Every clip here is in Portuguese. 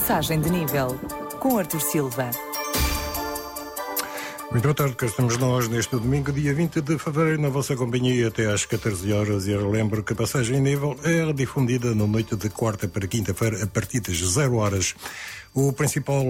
Passagem de nível, com Artur Silva. Muito boa tarde, cá estamos nós neste domingo, dia 20 de fevereiro, na vossa companhia até às 14 horas. E eu lembro que a Passagem de Nível é difundida na noite de quarta para quinta-feira a partir das 0 horas. O principal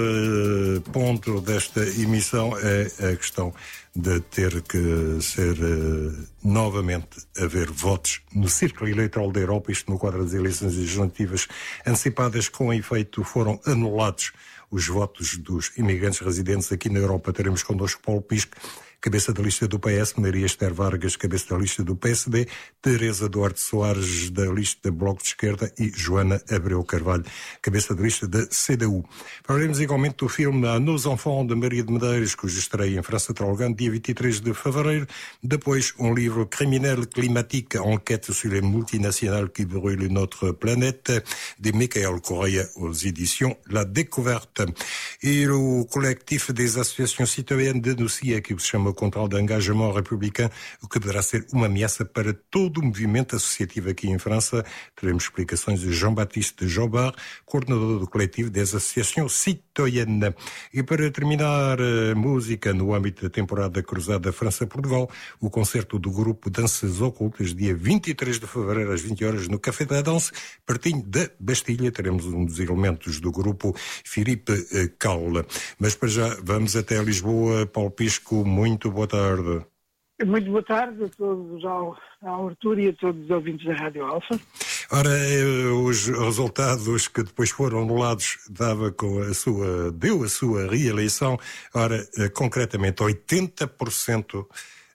ponto desta emissão é a questão de ter que ser novamente haver votos no Círculo Eleitoral da Europa, isto no quadro das eleições legislativas antecipadas, com efeito foram anulados os votos dos imigrantes residentes aqui na Europa. Teremos connosco Paulo Pisco, cabeça da lista do PS, Maria Esther Vargas, cabeça da lista do PSD, Teresa Duarte Soares, da lista Bloco de Esquerda, e Joana Abreu Carvalho, cabeça da lista da CDU. Falaremos igualmente do filme Nos Enfants, de Maria de Medeiros, cuja estreia em França terá lugar dia 23 de fevereiro. Depois, um livro Criminel Climatique, enquête sur les multinationales qui brûlent notre planète, de Michael Correia, aux éditions La Découverte. E o coletivo des associações citoyennes denuncia que se chama Controle de Engagement Républicain, o que poderá ser uma ameaça para todo o movimento associativo aqui em França. Teremos explicações de Jean-Baptiste Jobard, coordenador do coletivo das associações citoyennes. E para terminar, música no âmbito da temporada cruzada França-Portugal, o concerto do grupo Danças Ocultas, dia 23 de fevereiro às 20 horas no Café da Dança, pertinho da Bastilha. Teremos um dos elementos do grupo, Filipe Caula. Mas para já vamos até Lisboa. Paulo Pisco, muito boa tarde. Muito boa tarde a todos, ao Artur e a todos os ouvintes da Rádio Alfa. Ora, os resultados que depois foram anulados deu a sua reeleição. Ora, concretamente 80%,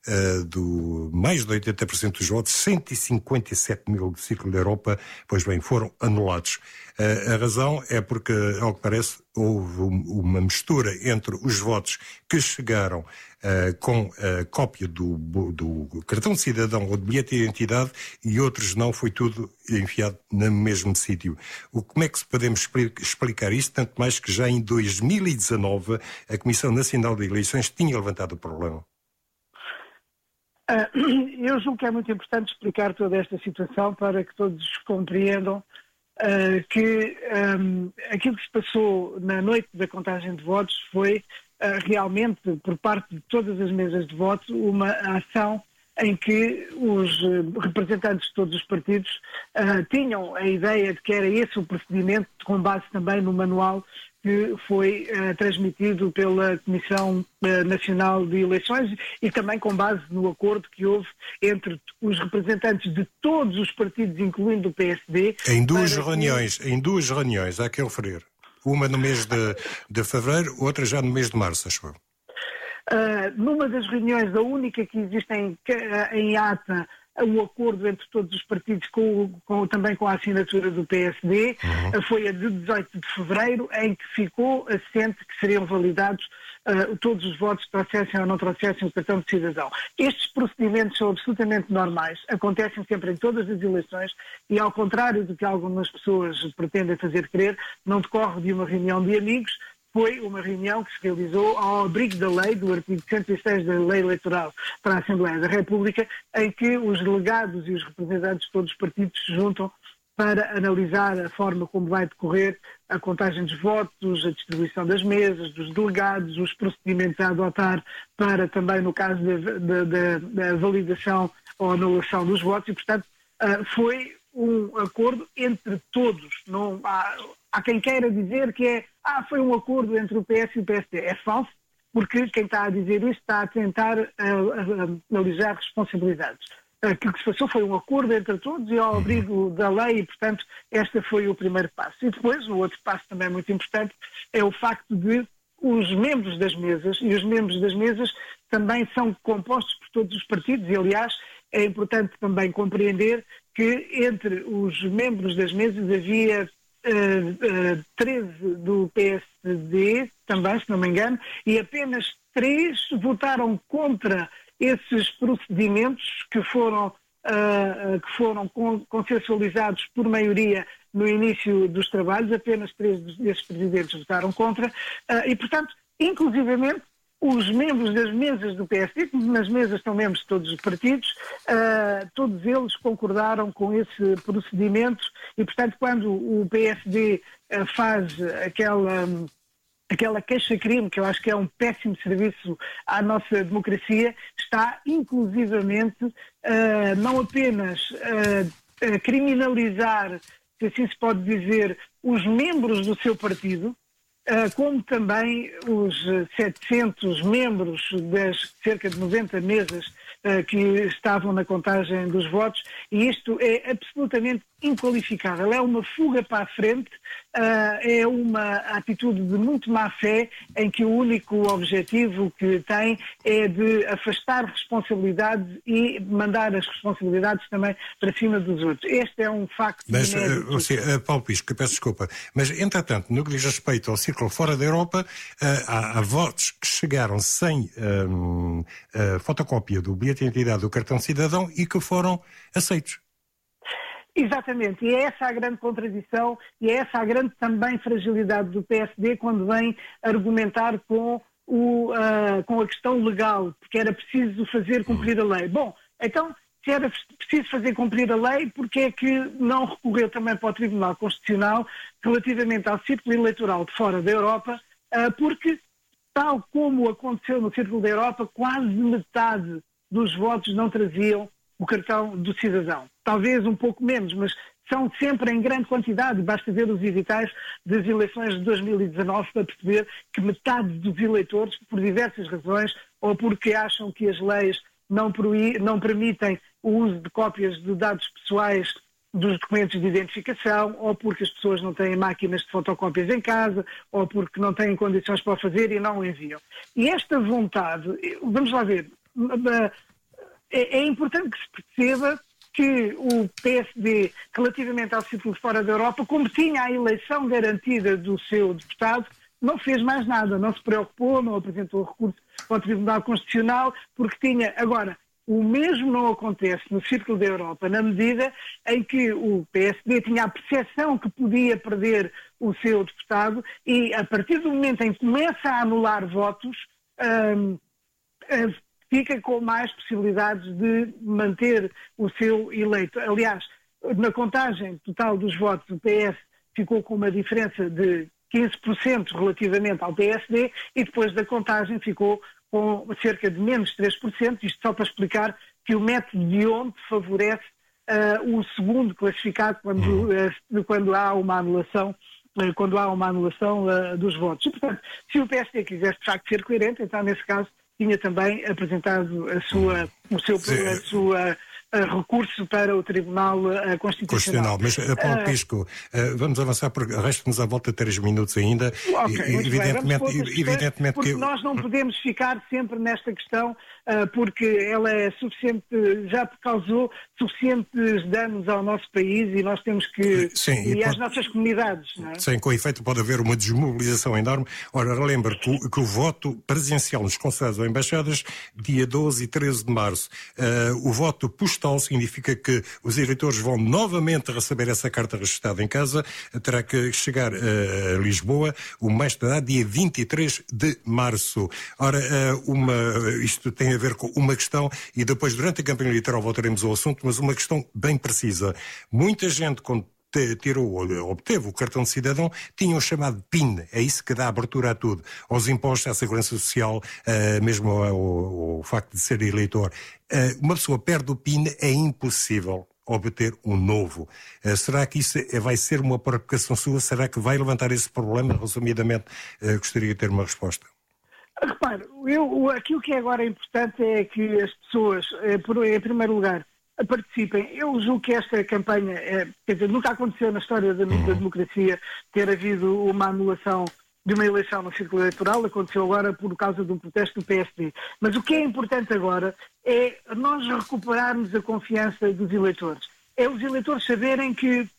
mais de 80% dos votos, 157 mil do Círculo da Europa, pois bem, foram anulados. A razão é porque, ao que parece, houve uma mistura entre os votos que chegaram com a cópia do cartão de cidadão ou de bilhete de identidade e outros não, foi tudo enfiado no mesmo sítio. Como é que podemos explicar isto, tanto mais que já em 2019 a Comissão Nacional de Eleições tinha levantado o problema? Eu julgo que é muito importante explicar toda esta situação para que todos compreendam que aquilo que se passou na noite da contagem de votos foi realmente, por parte de todas as mesas de voto, uma ação em que os representantes de todos os partidos tinham a ideia de que era esse o procedimento, com base também no manual que foi transmitido pela Comissão Nacional de Eleições e também com base no acordo que houve entre os representantes de todos os partidos, incluindo o PSD. Em duas reuniões, há que referir. Uma no mês de fevereiro, outra já no mês de março, acho eu. Numa das reuniões, a única que existe em ata, o acordo entre todos os partidos, também com a assinatura do PSD, foi a de 18 de fevereiro, em que ficou assente que seriam validados todos os votos que trouxessem ou não trouxessem o cartão de cidadão. Estes procedimentos são absolutamente normais, acontecem sempre em todas as eleições e, ao contrário do que algumas pessoas pretendem fazer crer, não decorre de uma reunião de amigos. Foi uma reunião que se realizou ao abrigo da lei, do artigo 106 da Lei Eleitoral para a Assembleia da República, em que os delegados e os representantes de todos os partidos se juntam para analisar a forma como vai decorrer a contagem dos votos, a distribuição das mesas, dos delegados, os procedimentos a adotar para também, no caso da validação ou anulação dos votos, e, portanto, foi um acordo entre todos. Não há quem queira dizer que foi um acordo entre o PS e o PSD. É falso, porque quem está a dizer isso está a tentar analisar responsabilidades. Aquilo que se passou foi um acordo entre todos e ao abrigo da lei, e, portanto, este foi o primeiro passo. E depois, o outro passo também muito importante é o facto de os membros das mesas, e os membros das mesas também são compostos por todos os partidos, e, aliás, é importante também compreender que entre os membros das mesas havia 13 do PSD, também, se não me engano, e apenas 3 votaram contra esses procedimentos que foram consensualizados por maioria no início dos trabalhos. Apenas 3 desses presidentes votaram contra e, portanto, inclusivamente, os membros das mesas do PSD, como nas mesas estão membros de todos os partidos, todos eles concordaram com esse procedimento e, portanto, quando o PSD faz aquela queixa-crime, que eu acho que é um péssimo serviço à nossa democracia, está inclusivamente não apenas a criminalizar, se assim se pode dizer, os membros do seu partido, como também os 700 membros das cerca de 90 mesas que estavam na contagem dos votos, e isto é absolutamente inqualificável. É uma fuga para a frente, é uma atitude de muito má fé, em que o único objetivo que tem é de afastar responsabilidades e mandar as responsabilidades também para cima dos outros. Este é um facto. Mas, Paulo Pisco, peço desculpa, mas entretanto, no que diz respeito ao círculo fora da Europa, há votos que chegaram sem fotocópia do bilhete de identidade do cartão de cidadão e que foram aceitos. Exatamente, e é essa a grande contradição e é essa a grande também fragilidade do PSD quando vem argumentar com a questão legal, porque era preciso fazer cumprir a lei. Bom, então, se era preciso fazer cumprir a lei, porque é que não recorreu também para o Tribunal Constitucional relativamente ao círculo eleitoral de fora da Europa, porque, tal como aconteceu no círculo da Europa, quase metade dos votos não traziam o cartão do cidadão. Talvez um pouco menos, mas são sempre em grande quantidade. Basta ver os editais das eleições de 2019 para perceber que metade dos eleitores, por diversas razões, ou porque acham que as leis não permitem o uso de cópias de dados pessoais dos documentos de identificação, ou porque as pessoas não têm máquinas de fotocópias em casa, ou porque não têm condições para o fazer e não o enviam. E esta vontade, vamos lá ver, é importante que se perceba que o PSD, relativamente ao círculo fora da Europa, como tinha a eleição garantida do seu deputado, não fez mais nada, não se preocupou, não apresentou recurso ao Tribunal Constitucional, porque tinha... Agora, o mesmo não acontece no círculo da Europa, na medida em que o PSD tinha a percepção que podia perder o seu deputado e, a partir do momento em que começa a anular votos, fica com mais possibilidades de manter o seu eleito. Aliás, na contagem total dos votos, o PS ficou com uma diferença de 15% relativamente ao PSD e depois da contagem ficou com cerca de menos 3%, isto só para explicar que o método de Hond favorece o segundo classificado quando há uma anulação dos votos. E, portanto, se o PSD quisesse de facto ser coerente, então nesse caso tinha também apresentado o seu recurso para o Tribunal Constitucional. Mas, Paulo Pisco, vamos avançar, porque resta-nos à volta 3 minutos ainda. Evidentemente porque nós não podemos ficar sempre nesta questão, porque ela é suficiente, já causou suficientes danos ao nosso país e nós temos que... Sim, às nossas comunidades. Não é? Sim, com efeito pode haver uma desmobilização enorme. Ora, relembro que o voto presencial nos consulados ou embaixadas, dia 12 e 13 de março. O voto postal significa que os eleitores vão novamente receber essa carta registrada em casa, terá que chegar a Lisboa o mais tardar dia 23 de março. Ora, isto tem a ver com uma questão, e depois durante a campanha eleitoral voltaremos ao assunto, mas uma questão bem precisa. Muita gente, quando obteve o cartão de cidadão, tinha o chamado PIN, é isso que dá abertura a tudo, aos impostos, à segurança social, mesmo ao facto de ser eleitor. Uma pessoa perde o PIN, é impossível obter um novo. Será que isso vai ser uma preocupação sua? Será que vai levantar esse problema? Resumidamente, gostaria de ter uma resposta. Repare, aquilo que é agora importante é que as pessoas, em primeiro lugar, participem. Eu julgo que esta campanha, quer dizer, nunca aconteceu na história da democracia ter havido uma anulação de uma eleição no círculo eleitoral, aconteceu agora por causa de um protesto do PSD. Mas o que é importante agora é nós recuperarmos a confiança dos eleitores. É os eleitores saberem que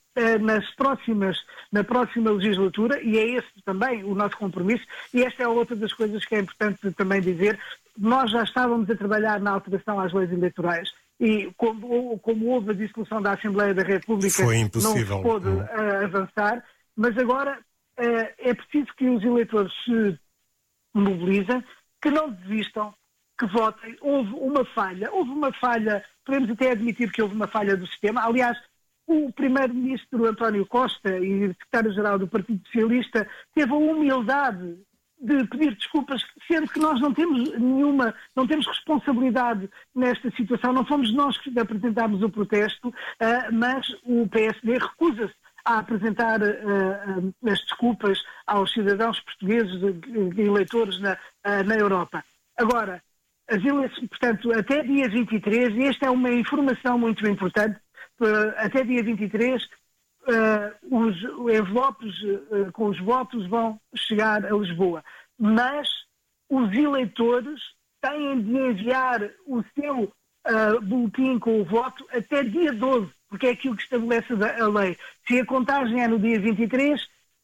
na próxima legislatura, e é esse também o nosso compromisso, e esta é outra das coisas que é importante também dizer, nós já estávamos a trabalhar na alteração às leis eleitorais. E como houve a dissolução da Assembleia da República, não se pôde avançar, mas agora é preciso que os eleitores se mobilizem, que não desistam, que votem. Houve uma falha, podemos até admitir que houve uma falha do sistema. Aliás, o primeiro-ministro António Costa e o secretário-geral do Partido Socialista teve a humildade de pedir desculpas, sendo que nós não temos responsabilidade nesta situação. Não fomos nós que apresentámos o protesto, mas o PSD recusa-se a apresentar as desculpas aos cidadãos portugueses e eleitores na Europa. Agora, as eleições, portanto, até dia 23, e esta é uma informação muito importante, até dia 23, os envelopes com os votos vão chegar a Lisboa. Mas os eleitores têm de enviar o seu boletim com o voto até dia 12, porque é aquilo que estabelece a lei. Se a contagem é no dia 23,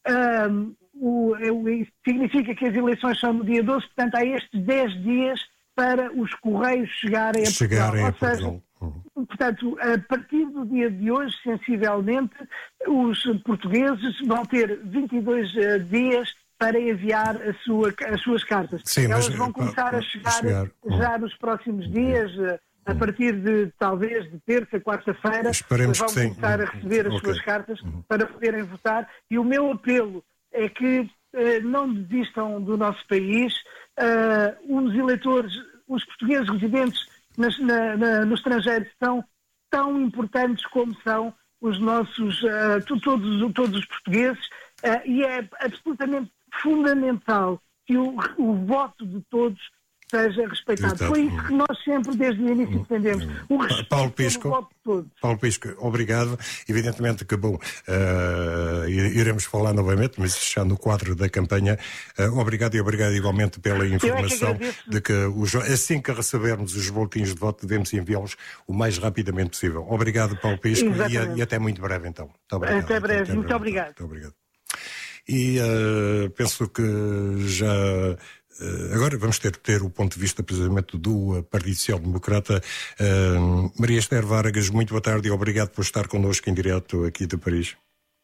isso significa que as eleições são no dia 12, portanto há estes 10 dias para os correios chegarem a Portugal. Portanto, a partir do dia de hoje, sensivelmente, os portugueses vão ter 22 dias para enviar as suas cartas. Sim, elas vão começar a chegar já nos próximos dias, a partir de, talvez, de terça, quarta-feira, vão começar a receber as suas cartas para poderem votar. E o meu apelo é que não desistam do nosso país. Os eleitores, os portugueses residentes no estrangeiro são tão importantes como são os nossos, todos os portugueses, e é absolutamente fundamental que o voto de todos seja respeitado. Exato. Foi isso que nós sempre, desde o início, defendemos. O respeito pelo voto de todos. Paulo Pisco, obrigado. Evidentemente que, bom, iremos falar novamente, mas já no quadro da campanha. Obrigado e obrigado igualmente pela informação de que assim que recebermos os boletins de voto devemos enviá-los o mais rapidamente possível. Obrigado, Paulo Pisco, e até muito breve, então. Muito obrigado. Até breve, muito obrigado. Muito obrigado. E penso que já... agora vamos ter o ponto de vista precisamente do Partido Social Democrata. Maria Esther Vargas, muito boa tarde e obrigado por estar connosco em direto aqui de Paris.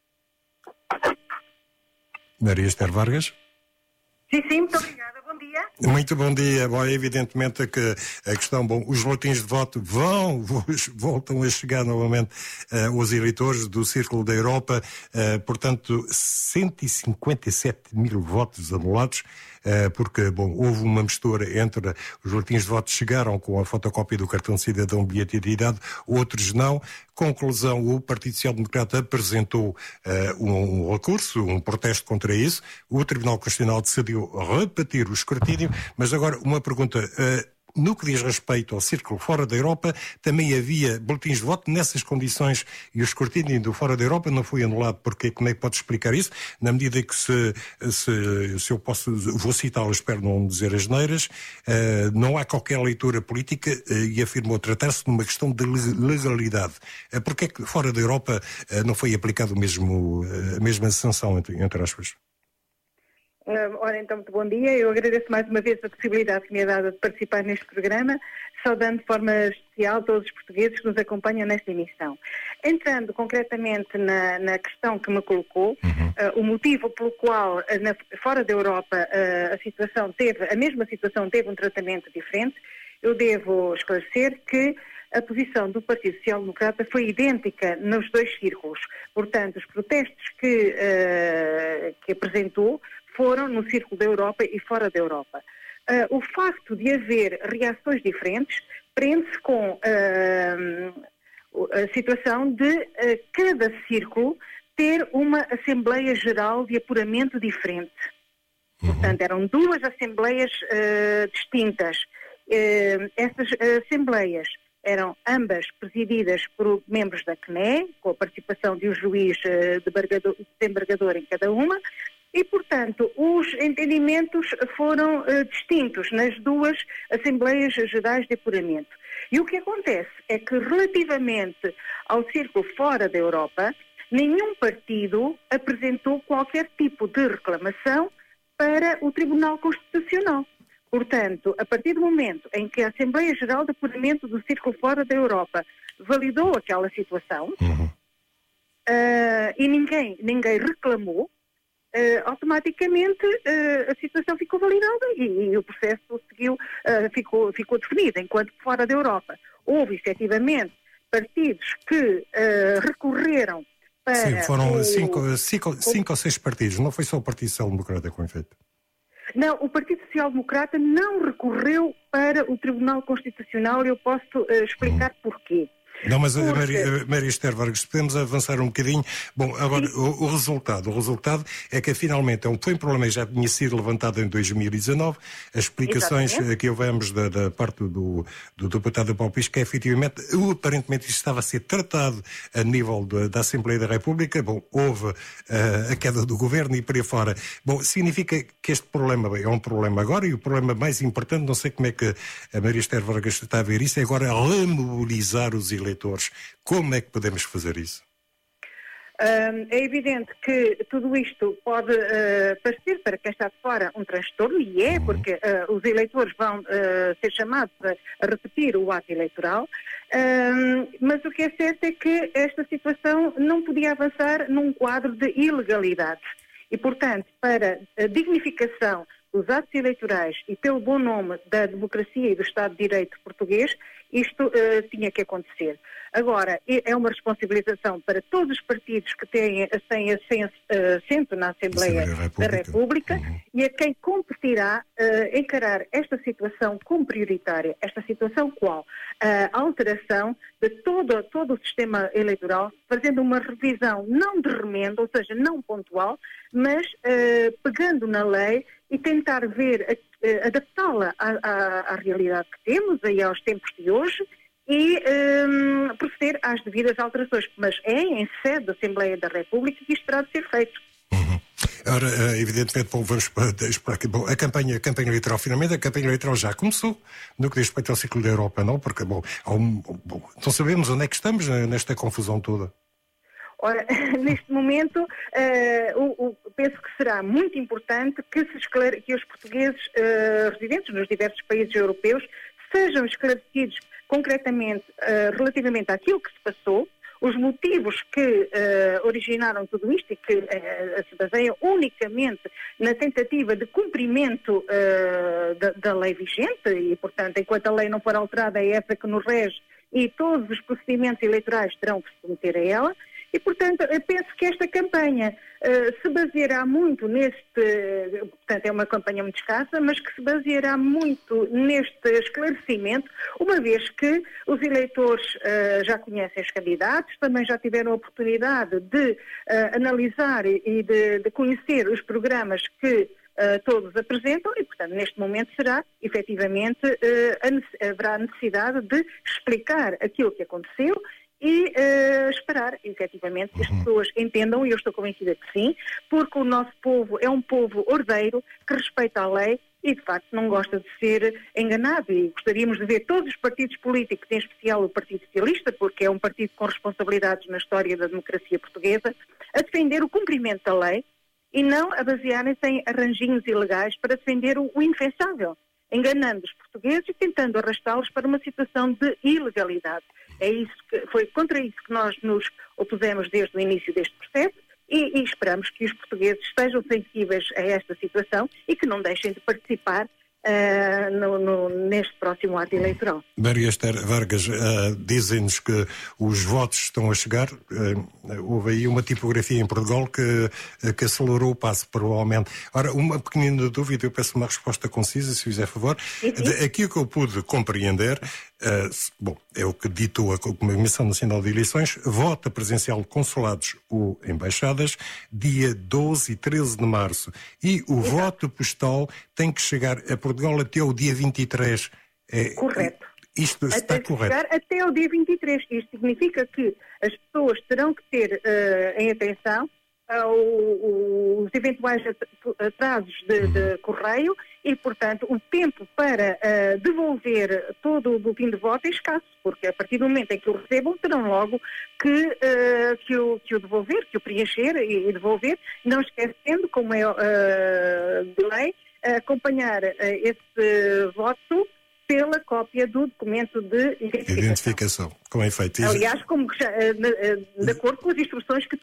Maria Esther Vargas? Sim, muito obrigada. Bom dia. Muito bom dia. Bom, evidentemente que a questão, os boletins de voto voltam a chegar novamente aos eleitores do Círculo da Europa, portanto 157 mil votos anulados, porque, houve uma mistura entre os boletins de voto que chegaram com a fotocópia do cartão de cidadão, bilhete de identidade, outros não. Conclusão, o Partido Social Democrata apresentou um recurso, um protesto contra isso. O Tribunal Constitucional decidiu repetir o escrutínio, mas agora uma pergunta. No que diz respeito ao Círculo fora da Europa, também havia boletins de voto nessas condições e o escrutínio do fora da Europa não foi anulado. Porque como é que pode explicar isso? Na medida que se eu posso, vou citá-lo, espero não dizer asneiras, não há qualquer leitura política e afirmou tratar-se de uma questão de legalidade. Porque é que fora da Europa não foi aplicado a mesma sanção, entre aspas? Ora, então, muito bom dia. Eu agradeço mais uma vez a possibilidade que me é dada de participar neste programa, saudando de forma especial todos os portugueses que nos acompanham nesta emissão. Entrando concretamente na questão que me colocou, o motivo pelo qual fora da Europa a mesma situação teve um tratamento diferente, eu devo esclarecer que a posição do Partido Social Democrata foi idêntica nos dois círculos. Portanto, os protestos que apresentou foram no Círculo da Europa e fora da Europa. O facto de haver reações diferentes prende-se com a situação de cada círculo ter uma Assembleia Geral de apuramento diferente. Portanto, eram duas Assembleias distintas. Essas Assembleias eram ambas presididas por membros da CNE, com a participação de um juiz desembargador em cada uma, e, portanto, os entendimentos foram distintos nas duas Assembleias Gerais de Apuramento. E o que acontece é que, relativamente ao círculo fora da Europa, nenhum partido apresentou qualquer tipo de reclamação para o Tribunal Constitucional. Portanto, a partir do momento em que a Assembleia Geral de Apuramento do Círculo fora da Europa validou aquela situação, e ninguém reclamou, automaticamente a situação ficou validada e o processo seguiu, ficou definido, enquanto que fora da Europa houve efetivamente partidos que recorreram para... Sim, foram cinco ou seis partidos, não foi só o Partido Social Democrata com efeito. Não, o Partido Social Democrata não recorreu para o Tribunal Constitucional e eu posso explicar porquê. Não, mas Maria Esther Vargas, podemos avançar um bocadinho. Bom, agora o resultado é que finalmente foi um problema que já tinha sido levantado em 2019. As explicações que ouvemos da parte do deputado Paulo Pisco é efetivamente, aparentemente isto estava a ser tratado a nível da Assembleia da República. Bom, houve a queda do governo e por aí fora. Bom, significa que este problema é um problema agora e o problema mais importante, não sei como é que a Maria Esther Vargas está a ver isso, é agora remobilizar os eleitores. Como é que podemos fazer isso? É evidente que tudo isto pode parecer para quem está de fora um transtorno, e é, porque os eleitores vão ser chamados a repetir o ato eleitoral, mas o que é certo é que esta situação não podia avançar num quadro de ilegalidade. E, portanto, para a dignificação dos atos eleitorais e pelo bom nome da democracia e do Estado de Direito português, isto tinha que acontecer. Agora, é uma responsabilização para todos os partidos que têm assento na Assembleia da República e a quem competirá encarar esta situação como prioritária. Esta situação qual? A alteração de todo o sistema eleitoral, fazendo uma revisão não de remendo, ou seja, não pontual, mas pegando na lei e tentar ver, adaptá-la à realidade que temos, aí aos tempos de hoje, e proceder às devidas alterações. Mas é em sede da Assembleia da República que isto terá de ser feito. Ora, evidentemente, bom, vamos esperar aqui. Bom, a campanha eleitoral, finalmente, a campanha eleitoral já começou, no que diz respeito ao ciclo da Europa, não? Porque, bom, não sabemos onde é que estamos nesta confusão toda. Ora, neste momento, penso que será muito importante que os portugueses residentes nos diversos países europeus sejam esclarecidos concretamente relativamente àquilo que se passou, os motivos que originaram tudo isto e que se baseiam unicamente na tentativa de cumprimento da lei vigente e, portanto, enquanto a lei não for alterada, é essa que nos rege e todos os procedimentos eleitorais terão que se submeter a ela. E, portanto, eu penso que esta campanha se baseará muito portanto, é uma campanha muito escassa, mas que se baseará muito neste esclarecimento, uma vez que os eleitores já conhecem os candidatos, também já tiveram a oportunidade de analisar e de conhecer os programas que todos apresentam e, portanto, neste momento será, efetivamente, haverá necessidade de explicar aquilo que aconteceu e esperar, efetivamente, que as pessoas entendam, e eu estou convencida que sim, porque o nosso povo é um povo ordeiro, que respeita a lei e, de facto, não gosta de ser enganado. E gostaríamos de ver todos os partidos políticos, em especial o Partido Socialista, porque é um partido com responsabilidades na história da democracia portuguesa, a defender o cumprimento da lei e não a basearem-se em arranjinhos ilegais para defender o indefensável, enganando os portugueses e tentando arrastá-los para uma situação de ilegalidade. Foi contra isso que nós nos opusemos desde o início deste processo e esperamos que os portugueses estejam sensíveis a esta situação e que não deixem de participar neste próximo ato eleitoral. Maria Esther Vargas, dizem-nos que os votos estão a chegar. Houve aí uma tipografia em Portugal que acelerou o passo, provavelmente. Ora, uma pequenina dúvida, eu peço uma resposta concisa, se fizer favor. Aquilo que eu pude compreender, bom, é o que ditou a Comissão Nacional de Eleições, vota presencial de consulados ou embaixadas, dia 12 e 13 de março. E o voto postal tem que chegar a Portugal até o dia 23. Correto. Isto está correto? Chegar até o dia 23. Isto significa que as pessoas terão que ter em atenção os eventuais atrasos de correio e, portanto, o tempo para devolver todo o boletim de voto é escasso, porque a partir do momento em que o recebam, terão logo que o devolver, que o preencher e devolver, não esquecendo, como é de lei, acompanhar esse voto pela cópia do documento de identificação. Com efeito. Aliás, como de acordo com as instruções que todos tinham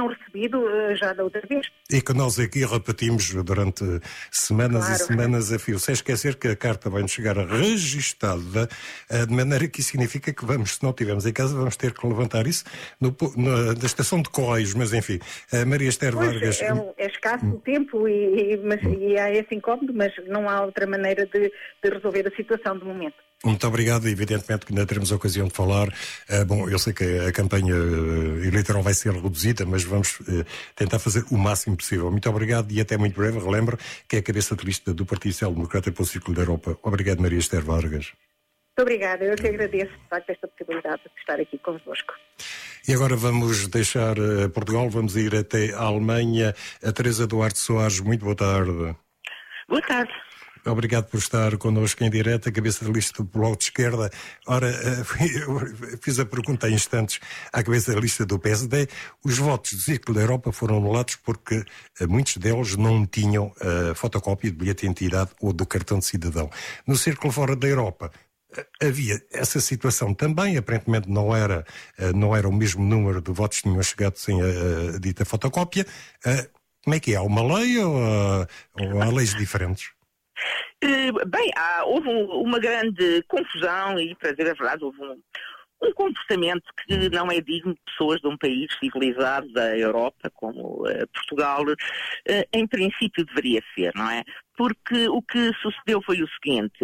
tinham recebido já da outra vez. E que nós aqui repetimos durante semanas e semanas a fio, sem esquecer que a carta vai-nos chegar registada, de maneira que isso significa que vamos, se não tivermos em casa, vamos ter que levantar isso na estação de Correios, mas enfim, Maria Esther Vargas... É escasso o tempo e há esse incómodo, mas não há outra maneira de resolver a situação do momento. Muito obrigado, evidentemente que ainda teremos a ocasião de falar. Bom, eu sei que a campanha eleitoral vai ser reduzida, mas vamos tentar fazer o máximo possível. Muito obrigado e até muito breve. Relembro que é a cabeça de lista do Partido Social Democrata para o Círculo da Europa. Obrigado, Maria Esther Vargas. Muito obrigada, eu que agradeço de facto esta possibilidade de estar aqui convosco. E agora vamos deixar Portugal, vamos ir até a Alemanha. A Teresa Duarte Soares, muito boa tarde. Boa tarde. Obrigado por estar connosco em direto, cabeça de lista do Bloco de Esquerda. Ora, eu fiz a pergunta há instantes à cabeça da lista do PSD. Os votos do Círculo da Europa foram anulados porque muitos deles não tinham fotocópia de bilhete de identidade ou do cartão de cidadão. No Círculo fora da Europa havia essa situação também, aparentemente não era o mesmo número de votos que tinham chegado sem a dita fotocópia. Como é que é? Há uma lei ou há leis diferentes? Bem, houve uma grande confusão e, para dizer a verdade, houve um comportamento que não é digno de pessoas de um país civilizado da Europa, como Portugal, em princípio deveria ser, não é? Porque o que sucedeu foi o seguinte...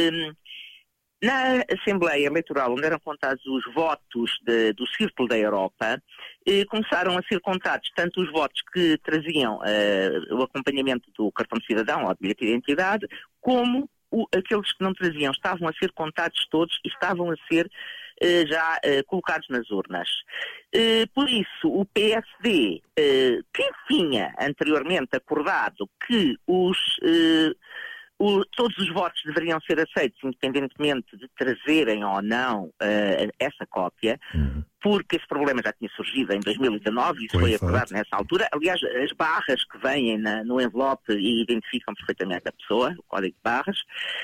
Na Assembleia Eleitoral, onde eram contados os votos do Círculo da Europa, começaram a ser contados tanto os votos que traziam o acompanhamento do cartão de cidadão ou de bilhete de identidade, como aqueles que não traziam. Estavam a ser contados todos e estavam a ser já colocados nas urnas. Por isso, o PSD, que tinha anteriormente acordado que todos os votos deveriam ser aceitos, independentemente de trazerem ou não essa cópia, porque esse problema já tinha surgido em 2019 e isso foi acordado nessa altura. Aliás, as barras que vêm no envelope e identificam perfeitamente a pessoa, o código de barras,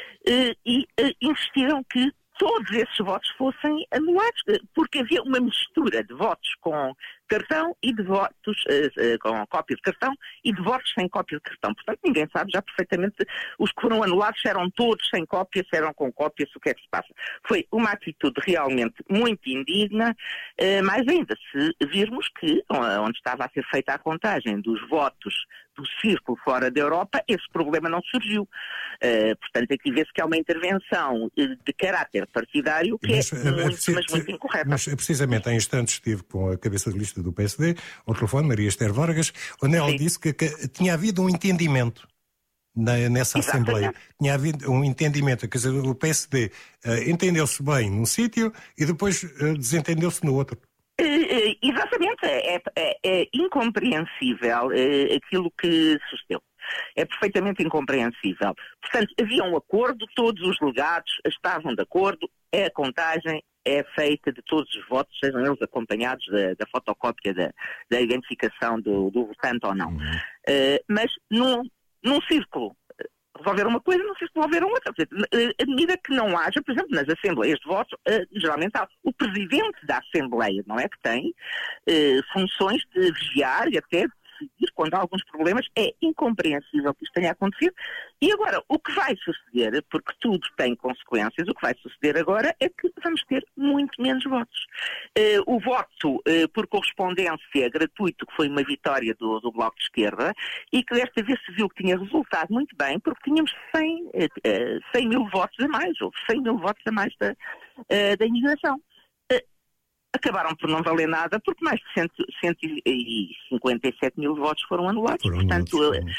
insistiram que todos esses votos fossem anulados, porque havia uma mistura de votos com cartão e de votos com cópia de cartão e de votos sem cópia de cartão. Portanto, ninguém sabe já perfeitamente os que foram anulados, se eram todos sem cópia, se eram com cópia, se o que é que se passa. Foi uma atitude realmente muito indigna, mais ainda se virmos que, onde estava a ser feita a contagem dos votos do Círculo fora da Europa, esse problema não surgiu. Portanto, aqui vê-se que há uma intervenção de caráter partidário que é muito incorreta. Mas, precisamente, há instantes estive com a cabeça de lista do PSD, ao telefone, Maria Esther Vargas, onde ela disse que tinha havido um entendimento nessa Assembleia. Tinha havido um entendimento, quer dizer, o PSD entendeu-se bem num sítio e depois desentendeu-se no outro. Exatamente, é incompreensível aquilo que sucedeu. É perfeitamente incompreensível. Portanto, havia um acordo, todos os delegados estavam de acordo, a contagem é feita de todos os votos, sejam eles acompanhados da fotocópia da identificação do votante ou não. Mas num círculo resolver uma coisa, não se resolveram outra. Admira que não haja, por exemplo, nas assembleias de votos, geralmente há o presidente da Assembleia, não é, que tem funções de vigiar e até de decidir quando há alguns problemas. É incompreensível que isto tenha acontecido. E agora, o que vai suceder, porque tudo tem consequências, o que vai suceder agora é que vamos ter muito menos votos. O voto por correspondência gratuito, que foi uma vitória do Bloco de Esquerda, e que desta vez se viu que tinha resultado muito bem, porque tínhamos 100 mil votos a mais, ou 100 mil votos a mais da imigração. Acabaram por não valer nada, porque mais de 157 mil votos foram anulados. Portanto,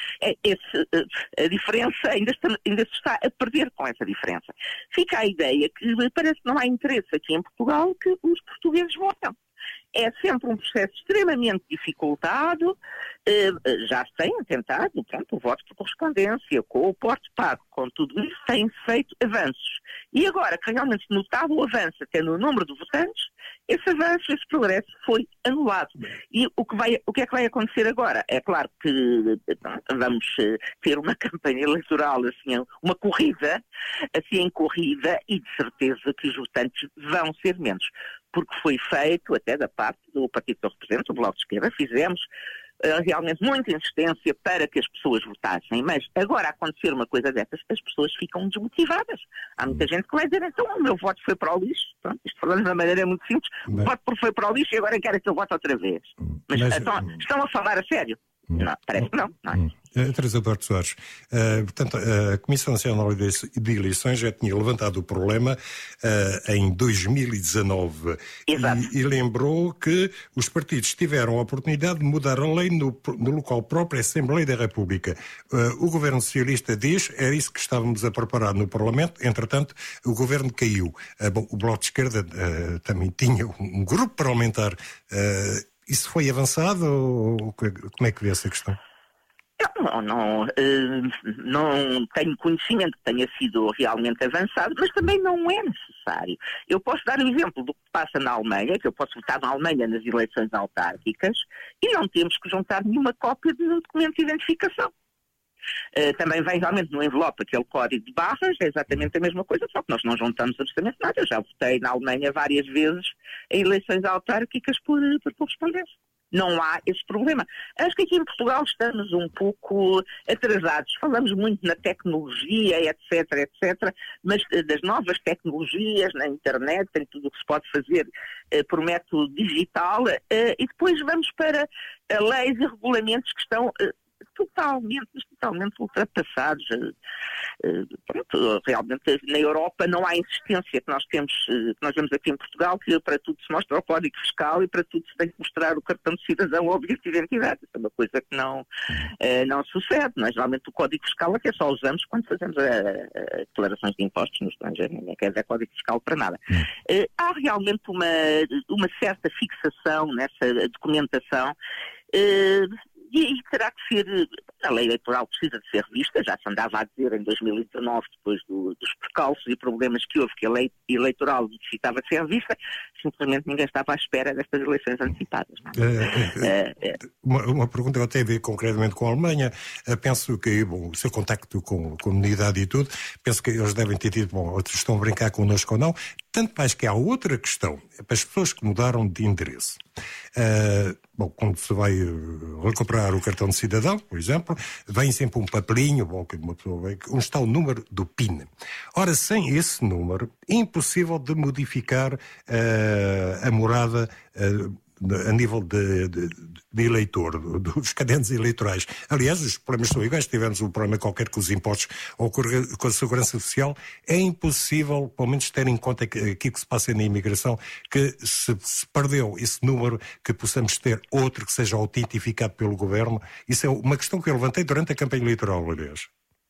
a diferença ainda se está a perder com essa diferença. Fica a ideia que parece que não há interesse aqui em Portugal que os portugueses votem. É sempre um processo extremamente dificultado, já se tem tentado, o voto por correspondência, com o porte pago, com tudo isso, tem-se feito avanços. E agora que realmente se notava o avanço até no número de votantes, esse avanço, esse progresso foi anulado. E o que é que vai acontecer agora? É claro que vamos ter uma campanha eleitoral, assim, uma corrida, assim em corrida, e de certeza que os votantes vão ser menos. porque foi feito até da parte do partido que eu represento, o Bloco de Esquerda, fizemos realmente muita insistência para que as pessoas votassem, mas agora acontecer uma coisa dessas, as pessoas ficam desmotivadas. Há muita gente que vai dizer, então o meu voto foi para o lixo. Pronto, isto falando de uma maneira muito simples, o voto foi para o lixo e agora querem que eu vote outra vez. Mas estão a falar a sério? Não, parece que não. Teresa Duarte Soares, portanto, a Comissão Nacional de Eleições já tinha levantado o problema em 2019 e lembrou que os partidos tiveram a oportunidade de mudar a lei no local próprio, a Assembleia da República. O Governo Socialista diz, era isso que estávamos a preparar no Parlamento, entretanto, o Governo caiu. O Bloco de Esquerda também tinha um grupo parlamentar. Isso foi avançado ou como é que vê essa questão? Não tenho conhecimento que tenha sido realmente avançado, mas também não é necessário. Eu posso dar o exemplo do que passa na Alemanha, que eu posso votar na Alemanha nas eleições autárquicas e não temos que juntar nenhuma cópia de documento de identificação. Também vem realmente no envelope aquele código de barras, é exatamente a mesma coisa, só que nós não juntamos absolutamente nada. Eu já votei na Alemanha várias vezes em eleições autárquicas por correspondência. Não há esse problema. Acho que aqui em Portugal estamos um pouco atrasados. Falamos muito na tecnologia, etc, mas das novas tecnologias, na internet, em tudo o que se pode fazer por método digital, e depois vamos para leis e regulamentos que estão totalmente ultrapassados. Pronto, realmente na Europa não há insistência que nós vemos aqui em Portugal, que para tudo se mostra o código fiscal e para tudo se tem que mostrar o cartão de cidadão ou o bilhete de identidade. Isso é uma coisa que não sucede. Nós geralmente o código fiscal é que só usamos quando fazemos declarações de impostos no estrangeiro, nem quer dizer código fiscal para nada. Há realmente uma certa fixação nessa documentação. E terá que ser, a lei eleitoral precisa de ser revista, já se andava a dizer em 2019, depois dos percalços e problemas que houve, que a lei eleitoral necessitava ser revista, simplesmente ninguém estava à espera destas eleições antecipadas. Uma pergunta que tem a ver concretamente com a Alemanha. Penso que, o seu contacto com a comunidade e tudo, penso que eles devem ter tido, outros estão a brincar connosco ou não, tanto mais que há outra questão, para as pessoas que mudaram de endereço. Quando se vai recuperar o cartão de cidadão, por exemplo, vem sempre um papelinho, que uma pessoa vê, onde está o número do PIN. Ora, sem esse número, é impossível de modificar a morada a nível de eleitor, dos cadernos eleitorais. Aliás, os problemas são iguais. Tivemos um problema qualquer com os impostos ou com a segurança social. É impossível, pelo menos, ter em conta aquilo que se passa na imigração, que se perdeu esse número, que possamos ter outro que seja autentificado pelo governo. Isso é uma questão que eu levantei durante a campanha eleitoral, aliás.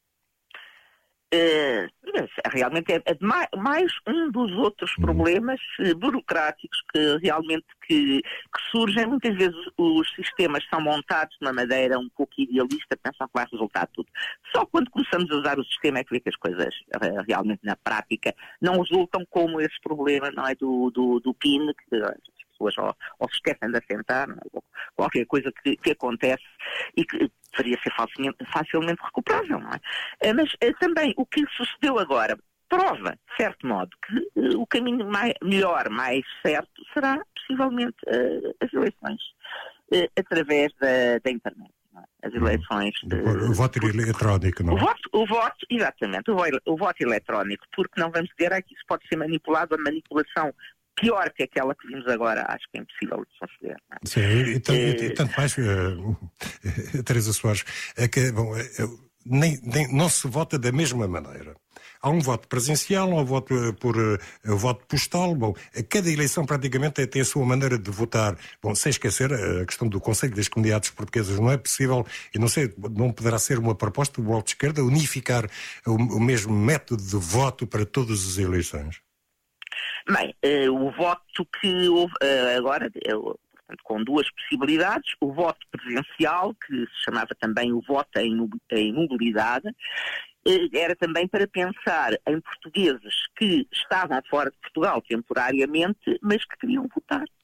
Realmente é mais um dos outros problemas burocráticos que realmente que surgem. Muitas vezes os sistemas são montados de uma maneira um pouco idealista, pensam que vai resultar tudo. Só quando começamos a usar o sistema é que vê que as coisas realmente na prática não resultam como esse problema, não é, do PIN, que as pessoas ou se esquecem de assentar, ou qualquer coisa que acontece e que deveria ser facilmente recuperável, não é? Mas também o que sucedeu agora prova, de certo modo, que o caminho melhor, mais certo, será possivelmente as eleições através da internet. As eleições... O voto eletrónico, não é? O voto, exatamente, o voto eletrónico, porque não vamos dizer que isso pode ser manipulado, a manipulação pior que aquela que vimos agora, acho que é impossível de suceder. Sim, e tanto mais, Teresa Soares, é que não se vota da mesma maneira. Há um voto presencial, há um voto voto postal. Cada eleição praticamente tem a sua maneira de votar. Sem esquecer a questão do Conselho das Comunidades Portuguesas. Não é possível, e não poderá ser uma proposta do Bloco de Esquerda unificar o mesmo método de voto para todas as eleições? Bem, o voto que houve agora, portanto, com duas possibilidades, o voto presencial, que se chamava também o voto em mobilidade, era também para pensar em portugueses que estavam fora de Portugal temporariamente, mas que queriam votar.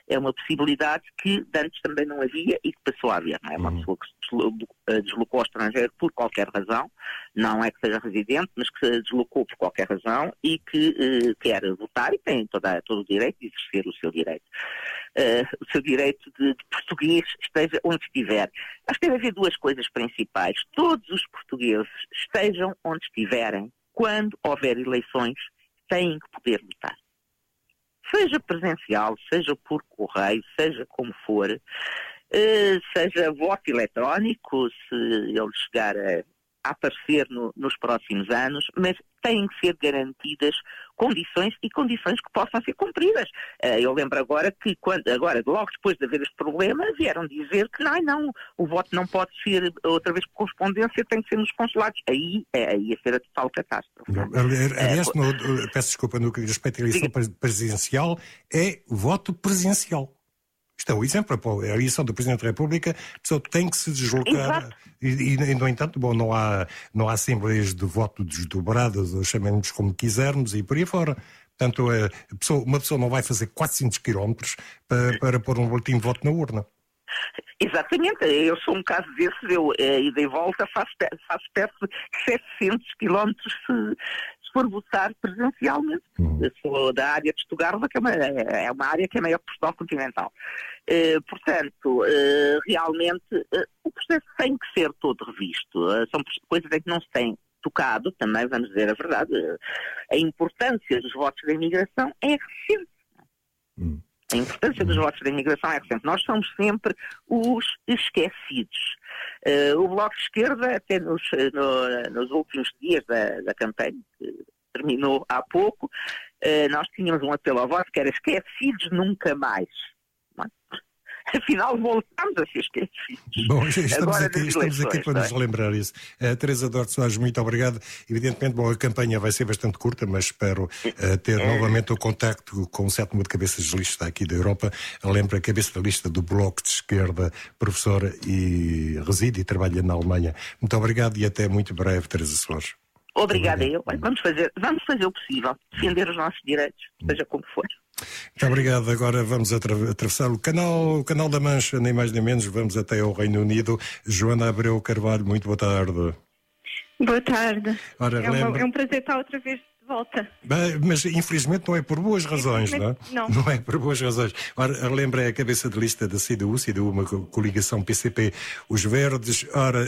É uma possibilidade que antes também não havia e que passou a haver. Não é? Uma pessoa que se deslocou ao estrangeiro por qualquer razão, não é que seja residente, mas que se deslocou por qualquer razão e que quer votar e tem todo o direito de exercer o seu direito. O seu direito de português, esteja onde estiver. Acho que deve haver duas coisas principais. Todos os portugueses, estejam onde estiverem, quando houver eleições, têm que poder votar. Seja presencial, seja por correio, seja como for, seja voto eletrónico, se ele chegar a aparecer nos próximos anos, mas têm que ser garantidas condições que possam ser cumpridas. Eu lembro agora que, logo depois de haver este problema, vieram dizer que não, o voto não pode ser outra vez por correspondência, tem que ser nos consulados. Aí ia ser a total catástrofe. Aliás, peço desculpa, no que respeita à eleição presidencial, é voto presencial. Isto é o exemplo, a eleição do Presidente da República, a pessoa tem que se deslocar e, no entanto, não há assembleias de voto desdobradas, ou chamemos como quisermos, e por aí fora. Portanto, uma pessoa não vai fazer 400 quilómetros para pôr um boletim de voto na urna. Exatamente, eu sou um caso desses, ida e volta faço perto de 700 quilómetros se for votar presencialmente. Eu sou da área de Estugarda, que é uma área que é maior que Portugal continental. Portanto, realmente, o processo tem que ser todo revisto. São coisas em que não se tem tocado, também vamos dizer a verdade. A importância dos votos da imigração é recente. A importância dos votos da imigração é recente. Nós somos sempre os esquecidos. O Bloco de Esquerda, até nos últimos dias da campanha, que terminou há pouco, nós tínhamos um apelo ao voto que era esquecidos nunca mais. Afinal, voltamos a ser esquecidos. Bom, estamos aqui para nos relembrar isso. Teresa Duarte Soares, muito obrigado. Evidentemente, a campanha vai ser bastante curta, mas espero ter novamente o contacto com o sétimo de cabeças de lista aqui da Europa. Lembro a cabeça da lista do Bloco de Esquerda, professora e reside e trabalha na Alemanha. Muito obrigado e até muito breve, Teresa Soares. Obrigada eu. Vamos fazer o possível, defender os nossos direitos, seja como for. Muito obrigado. Agora vamos atravessar o canal da Mancha, nem mais nem menos, vamos até ao Reino Unido. Joana Abreu Carvalho, muito boa tarde. Boa tarde. Ora, é um prazer estar outra vez de volta. Bem, mas infelizmente não é por boas razões, não é? Não é por boas razões. Ora, lembra a cabeça de lista da CDU, uma coligação PCP, os Verdes,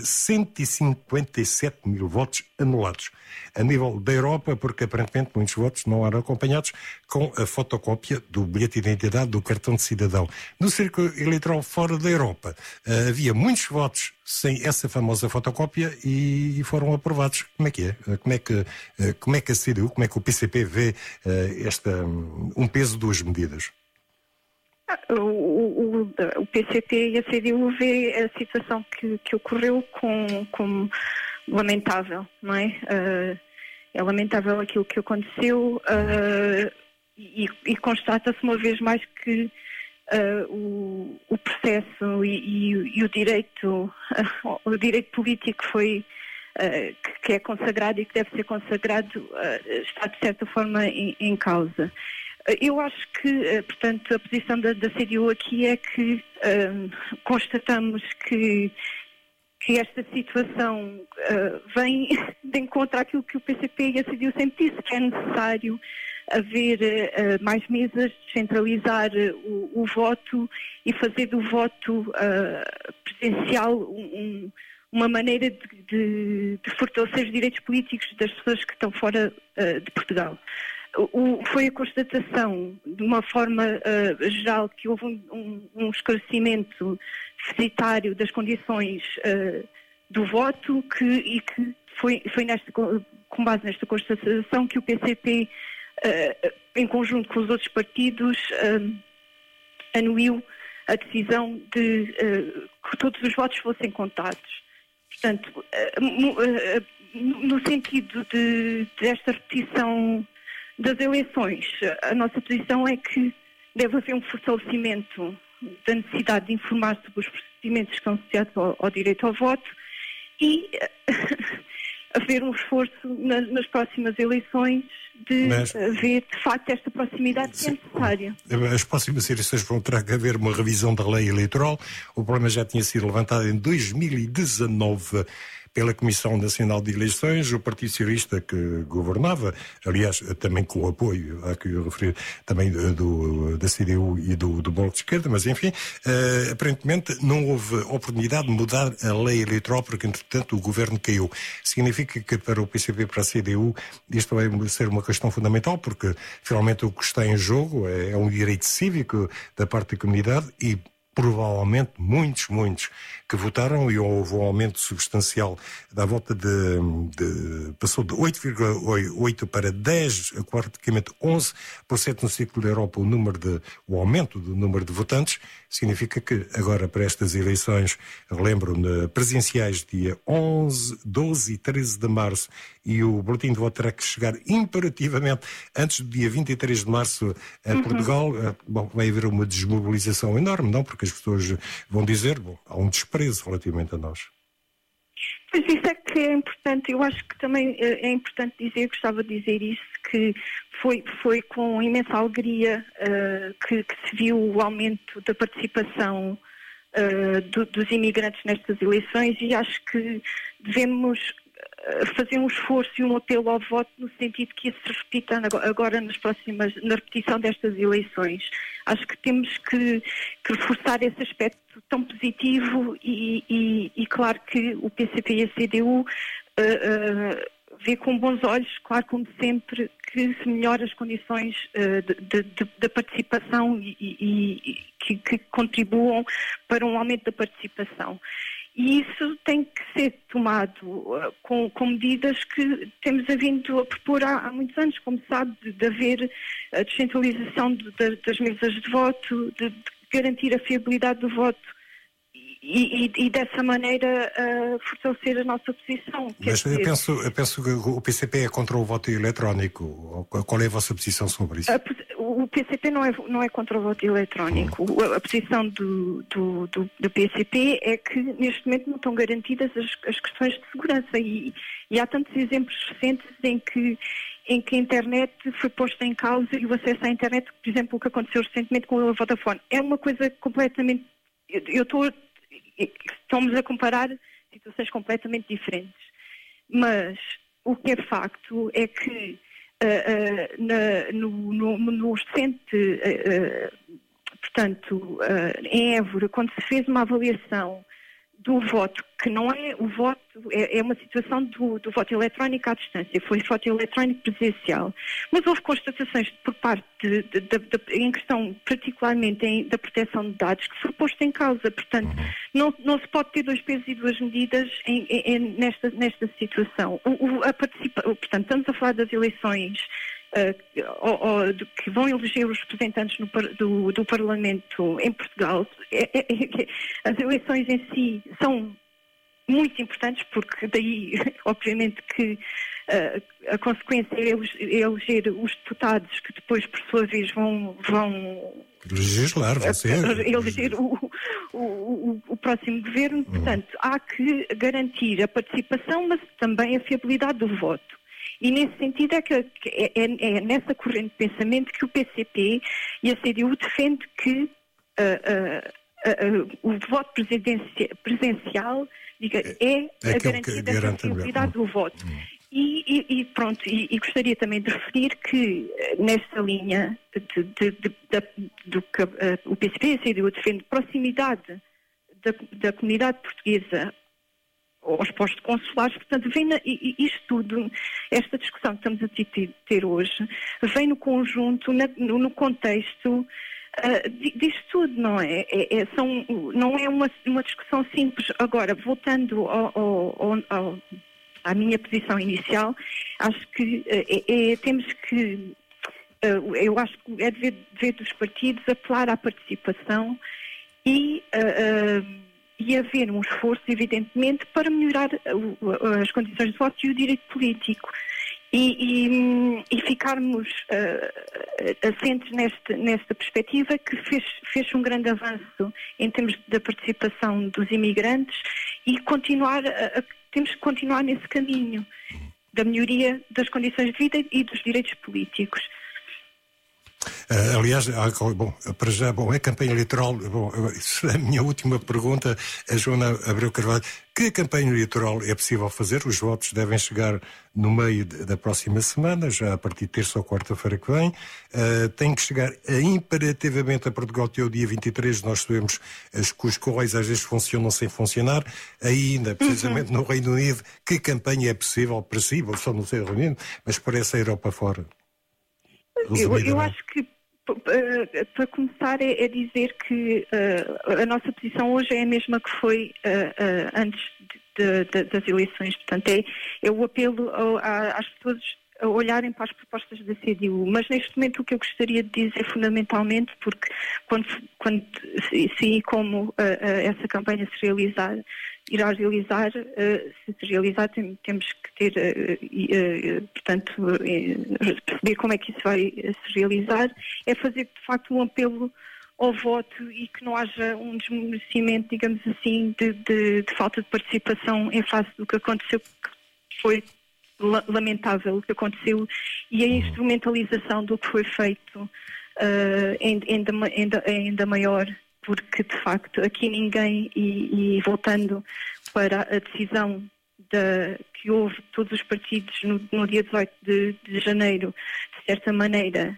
157 mil votos anulados. A nível da Europa, porque aparentemente muitos votos não eram acompanhados com a fotocópia do bilhete de identidade do cartão de cidadão. No círculo eleitoral fora da Europa, havia muitos votos sem essa famosa fotocópia e foram aprovados. Como é que é? Como é que a CDU, como é que o PCP vê um peso, duas medidas? O PCP e a CDU vê a situação que ocorreu como lamentável, não é? É lamentável aquilo que aconteceu e constata-se uma vez mais que o processo e o direito político que é consagrado e que deve ser consagrado está de certa forma em causa. Eu acho que, portanto, a posição da CDU aqui é que constatamos que esta situação vem de encontro àquilo que o PCP e a CDU sempre disse, que é necessário haver mais mesas, descentralizar o voto e fazer do voto presencial uma maneira de fortalecer os direitos políticos das pessoas que estão fora de Portugal. Foi a constatação, de uma forma geral, que houve um esclarecimento deficitário das condições do voto e que foi com base nesta constatação que o PCP, em conjunto com os outros partidos, anuiu a decisão de que todos os votos fossem contados. Portanto, no sentido desta repetição das eleições, a nossa posição é que deve haver um fortalecimento da necessidade de informar sobre os procedimentos que estão associados ao direito ao voto e haver um esforço nas próximas eleições de haver, de facto, esta proximidade que é necessária. As próximas eleições vão ter que haver uma revisão da lei eleitoral. O problema já tinha sido levantado em 2019 pela Comissão Nacional de Eleições. O Partido Socialista que governava, aliás, também com o apoio, há que referir, também da CDU e do Bloco de Esquerda, mas enfim, aparentemente não houve oportunidade de mudar a lei eleitoral porque, entretanto, o governo caiu. Significa que para o PCP, para a CDU, isto vai ser uma questão fundamental, porque finalmente o que está em jogo é um direito cívico da parte da comunidade e provavelmente muitos que votaram, e houve um aumento substancial da volta passou de 8,8 para 10, praticamente 11% no ciclo da Europa o aumento do número de votantes. Significa que agora para estas eleições, relembro, presidenciais dia 11, 12 e 13 de março, e o boletim de voto terá que chegar imperativamente antes do dia 23 de março a Portugal. Vai haver uma desmobilização enorme, não? Porque as pessoas vão dizer, há um desprezo relativamente a nós. Pois isso é que é importante. Eu acho que também é importante dizer, gostava de dizer isso, que foi com imensa alegria que se viu o aumento da participação dos imigrantes nestas eleições, e acho que devemos fazer um esforço e um apelo ao voto no sentido que isso se repita agora na repetição destas eleições. Acho que temos que reforçar esse aspecto tão positivo e claro que o PCP e a CDU vê com bons olhos, claro, como sempre, que se melhora as condições da participação e que contribuam para um aumento da participação. E isso tem que ser tomado com medidas que temos vindo a propor há muitos anos, como sabe, de haver a descentralização das mesas de voto, de garantir a fiabilidade do voto e dessa maneira fortalecer a nossa posição. Mas eu penso que o PCP é contra o voto eletrónico. Qual é a vossa posição sobre isso? O PCP não é contra o voto eletrónico. A posição do PCP é que neste momento não estão garantidas as questões de segurança e há tantos exemplos recentes em que a internet foi posta em causa e o acesso à internet, por exemplo, o que aconteceu recentemente com a Vodafone. É uma coisa completamente... Estamos a comparar situações completamente diferentes. Mas o que é facto é que no recente, portanto, em Évora, quando se fez uma avaliação do voto, que não é o voto, é uma situação do voto eletrónico à distância, foi voto eletrónico presencial, mas houve constatações por parte em questão, particularmente da proteção de dados, que foi posto em causa. Portanto, não se pode ter dois pesos e duas medidas nesta situação. Portanto, estamos a falar das eleições que vão eleger os representantes do Parlamento em Portugal. As eleições em si são muito importantes, porque daí, obviamente, que a consequência é eleger os deputados que depois, por sua vez, vão legislar, eleger o próximo governo. Portanto, há que garantir a participação, mas também a fiabilidade do voto. E nesse sentido é nessa corrente de pensamento que o PCP e a CDU defende que o voto presencial é a garantia da fiabilidade do voto. E pronto, e gostaria também de referir que nesta linha do que o PCP e a CDU defende proximidade da comunidade portuguesa aos postos consulares, portanto, isto tudo, esta discussão que estamos a ter hoje, vem no conjunto, no contexto disto tudo, não é? Não é uma discussão simples. Agora, voltando à minha posição inicial, acho que temos que, eu acho que é dever dos partidos apelar à participação e haver um esforço, evidentemente, para melhorar as condições de voto e o direito político. E ficarmos assentes nesta perspectiva que fez um grande avanço em termos da participação dos imigrantes e temos que continuar nesse caminho. da melhoria das condições de vida e dos direitos políticos. Aliás, para já, a campanha eleitoral, a minha última pergunta, a Joana Abreu Carvalho, que campanha eleitoral é possível fazer? Os votos devem chegar no meio da próxima semana, já a partir de terça ou quarta-feira que vem. Tem que chegar imperativamente a Portugal até o dia 23, nós sabemos que os correios às vezes funcionam sem funcionar, ainda, precisamente no Reino Unido, que campanha é possível para si, só não sei o Reino Unido, mas para essa Europa fora? Eu acho que, para começar, é dizer que a nossa posição hoje é a mesma que foi antes das eleições. Portanto, é o apelo às pessoas a olharem para as propostas da CDU. Mas, neste momento, o que eu gostaria de dizer fundamentalmente, porque como essa campanha se irá realizar, se realizar, temos que ter, portanto, perceber como é que isso vai se realizar, é fazer, de facto, um apelo ao voto e que não haja um desmerecimento, digamos assim, de falta de participação em face do que aconteceu, que foi lamentável o que aconteceu, e a instrumentalização do que foi feito ainda maior, porque de facto aqui ninguém, e voltando para a decisão que houve todos os partidos no dia 18 de janeiro, de certa maneira,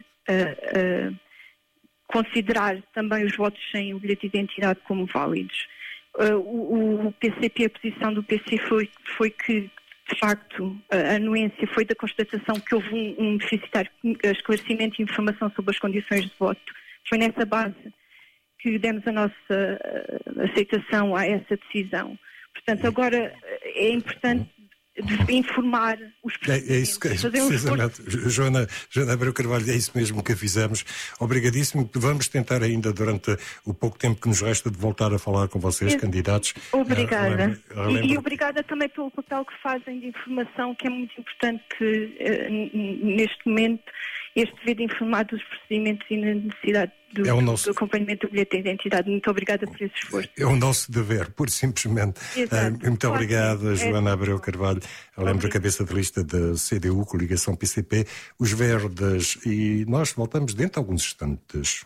considerar também os votos sem o bilhete de identidade como válidos. O PCP, a posição do PC foi que, de facto, a anuência foi da constatação que houve um deficitário esclarecimento e informação sobre as condições de voto. Foi nessa base que demos a nossa aceitação a essa decisão. Portanto, agora é importante informar os presentes. É isso que precisamente, Joana Abreu Carvalho, é isso mesmo que fizemos. Obrigadíssimo. Vamos tentar ainda, durante o pouco tempo que nos resta, de voltar a falar com vocês, candidatos. Obrigada. E obrigada também pelo papel que fazem de informação, que é muito importante neste momento, este dever de informar dos procedimentos e na necessidade do acompanhamento do bilhete de identidade. Muito obrigada por esse esforço. É o nosso dever, pura e simplesmente. Muito obrigada, Joana Abreu Carvalho. Lembro a cabeça de lista da CDU, coligação PCP, os Verdes, e nós voltamos dentro de alguns instantes.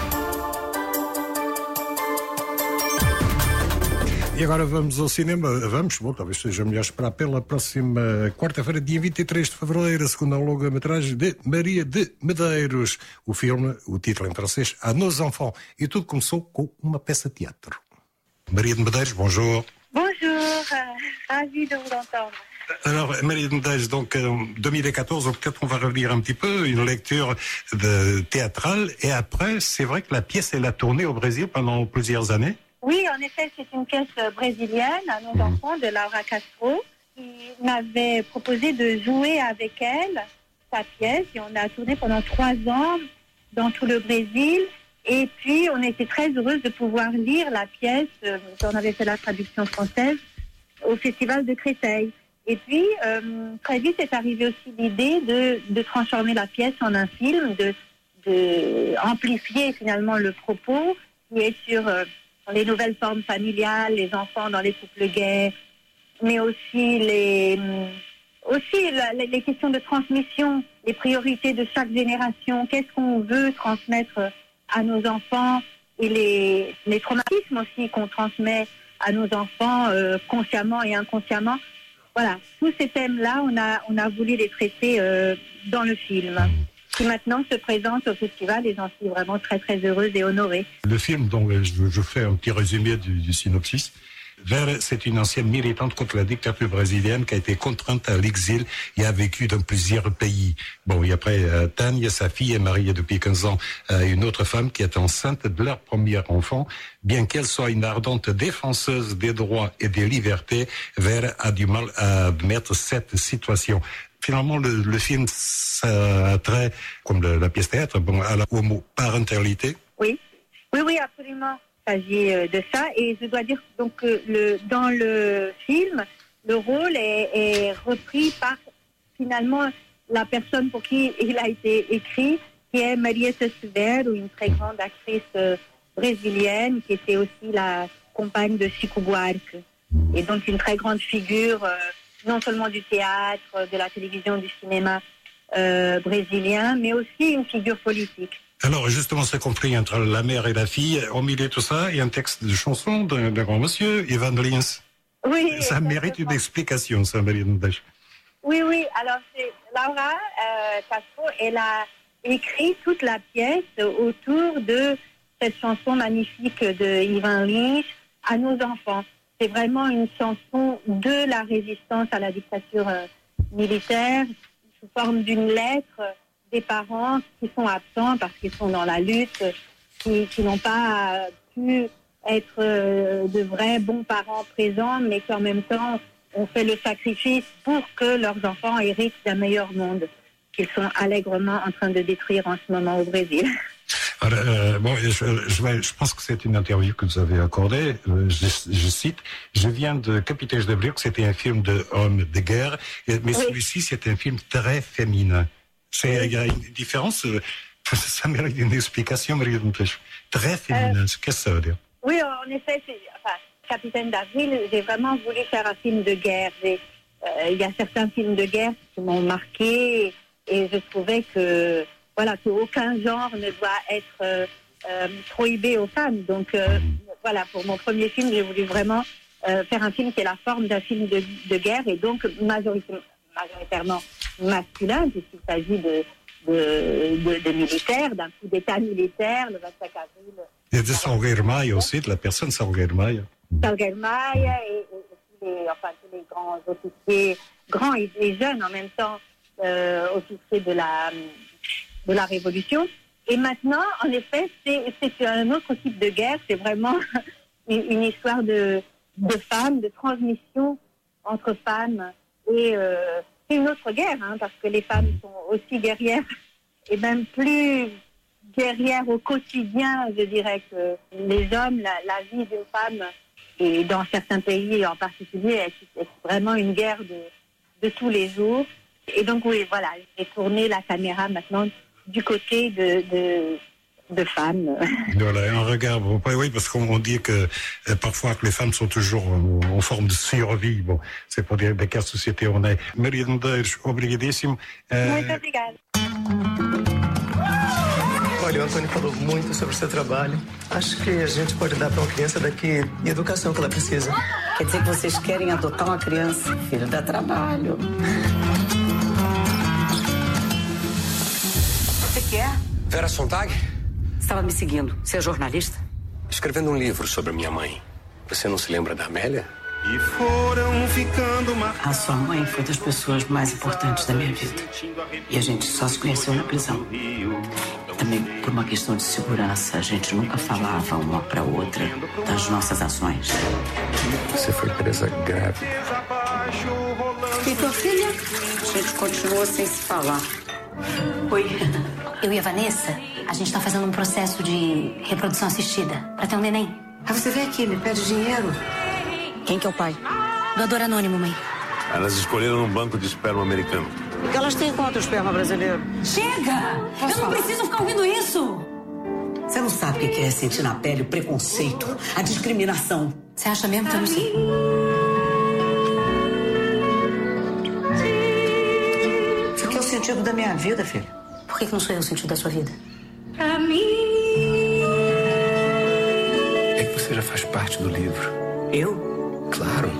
E agora vamos ao cinema. Talvez seja melhor esperar pela próxima quarta-feira, dia 23 de fevereiro, a segunda longa-metragem de Maria de Medeiros. O filme, o título em francês, À nos enfants. E tudo começou com uma peça de teatro. Maria de Medeiros, bonjour. Bonjour, ravi de vous entendre. Alors, Marie de Medeiros, donc 2014, peut-être on va revenir un petit peu, une lecture théâtrale. Et après, c'est vrai que la pièce, elle a tourné au Brésil pendant plusieurs années. Oui, en effet, c'est une pièce brésilienne, À nos enfants, de Laura Castro, qui m'avait proposé de jouer avec elle sa pièce. Et on a tourné pendant 3 ans dans tout le Brésil. Et puis, on était très heureuse de pouvoir lire la pièce. On avait fait la traduction française au Festival de Créteil. Et puis, très vite est arrivée aussi l'idée de transformer la pièce en un film, de amplifier finalement le propos qui est sur les nouvelles formes familiales, les enfants dans les couples gays, mais aussi les questions de transmission, les priorités de chaque génération, qu'est-ce qu'on veut transmettre à nos enfants et les traumatismes aussi qu'on transmet à nos enfants consciemment et inconsciemment. Voilà, tous ces thèmes-là, on a voulu les traiter dans le film, qui maintenant se présente au festival et j'en suis vraiment très très heureuse et honorée. Le film, dont je fais un petit résumé du synopsis. Vera, c'est une ancienne militante contre la dictature brésilienne qui a été contrainte à l'exil et a vécu dans plusieurs pays. Bon, et après, Tania, sa fille, est mariée depuis 15 ans à une autre femme qui est enceinte de leur premier enfant. Bien qu'elle soit une ardente défenseuse des droits et des libertés, Vera a du mal à admettre cette situation. Finalement, le film, ça a trait, comme la pièce théâtre, à la homoparentalité. Oui, absolument. Il s'agit de ça, et je dois dire donc que dans le film, le rôle est repris par finalement la personne pour qui il a été écrit, qui est Marieta Severo, une très grande actrice brésilienne, qui était aussi la compagne de Chico Buarque, et donc une très grande figure non seulement du théâtre, de la télévision, du cinéma brésilien, mais aussi une figure politique. Alors, justement, c'est compris entre la mère et la fille. Au milieu de tout ça, il y a un texte de chanson d'un grand monsieur, Ivan Lins. Oui. Ça mérite une explication, ça, Maria de Medeiros. Oui. Alors, c'est Laura Castro, elle a écrit toute la pièce autour de cette chanson magnifique de Ivan Lins, à nos enfants. C'est vraiment une chanson de la résistance à la dictature militaire, sous forme d'une lettre des parents qui sont absents parce qu'ils sont dans la lutte, qui n'ont pas pu être de vrais bons parents présents, mais qui en même temps ont fait le sacrifice pour que leurs enfants héritent d'un meilleur monde qu'ils sont allègrement en train de détruire en ce moment au Brésil. Alors, je pense que c'est une interview que vous avez accordée. Je cite, je viens de Capitães de Abril, que c'était un film d'hommes de guerre, mais celui-ci, c'est un film très féminin. Il y a une différence, ça mérite une explication, Maria de Medeiros. Très féminin, qu'est-ce que ça veut dire? Oui, en effet, Capitaine d'Avril, j'ai vraiment voulu faire un film de guerre. Il y a certains films de guerre qui m'ont marqué et je trouvais que qu'aucun genre ne doit être prohibé aux femmes. Donc pour mon premier film, j'ai voulu vraiment faire un film qui est la forme d'un film de guerre et donc majoritairement masculin, puisqu'il s'agit de militaires, d'un coup d'État militaire, le 25 avril. Et de Salgueiro Maia aussi, de la personne Salgueiro Maia. Salgueiro Maia et tous les grands officiers, grands et jeunes en même temps, officiers de la Révolution. Et maintenant, en effet, c'est un autre type de guerre, c'est vraiment une histoire de femmes, de transmission entre femmes et c'est une autre guerre, parce que les femmes sont aussi guerrières et même plus guerrières au quotidien, je dirais, que les hommes. La vie d'une femme, et dans certains pays en particulier, est vraiment une guerre de tous les jours. Et donc, j'ai tourné la caméra maintenant du côté de femmes. Voilà, un regard. Oui, parce qu'on dit que parfois que les femmes sont toujours en forme de survie. Bon, c'est pour dire de quelle société on est. Maria de Medeiros, obrigadíssimo. Muito obrigada. Olha, o Antônio falou muito sobre o seu trabalho. Acho que a gente pode dar para uma criança daqui a educação que ela precisa. Quer dizer que vocês querem adotar uma criança? Filho, dá trabalho. Você quer? Vera Sontag? Estava me seguindo. Você é jornalista? Escrevendo um livro sobre minha mãe. Você não se lembra da Amélia? E foram ficando A sua mãe foi das pessoas mais importantes da minha vida. E a gente só se conheceu na prisão. Também por uma questão de segurança, a gente nunca falava uma para outra das nossas ações. Você foi presa grávida. E tua filha? A gente continuou sem se falar. Oi. Eu e a Vanessa, a gente tá fazendo um processo de reprodução assistida pra ter um neném. Ah, você vem aqui, me pede dinheiro. Quem que é o pai? Doador anônimo, mãe. Elas escolheram um banco de esperma americano. O que elas têm contra o esperma brasileiro? Chega! Eu não preciso ficar ouvindo isso! Você não sabe o que é sentir na pele o preconceito, a discriminação. Você acha mesmo que eu não sei? Isso aqui é o sentido da minha vida, filho. Por que não sou eu o sentido da sua vida? É que você já faz parte do livro. Eu? Claro.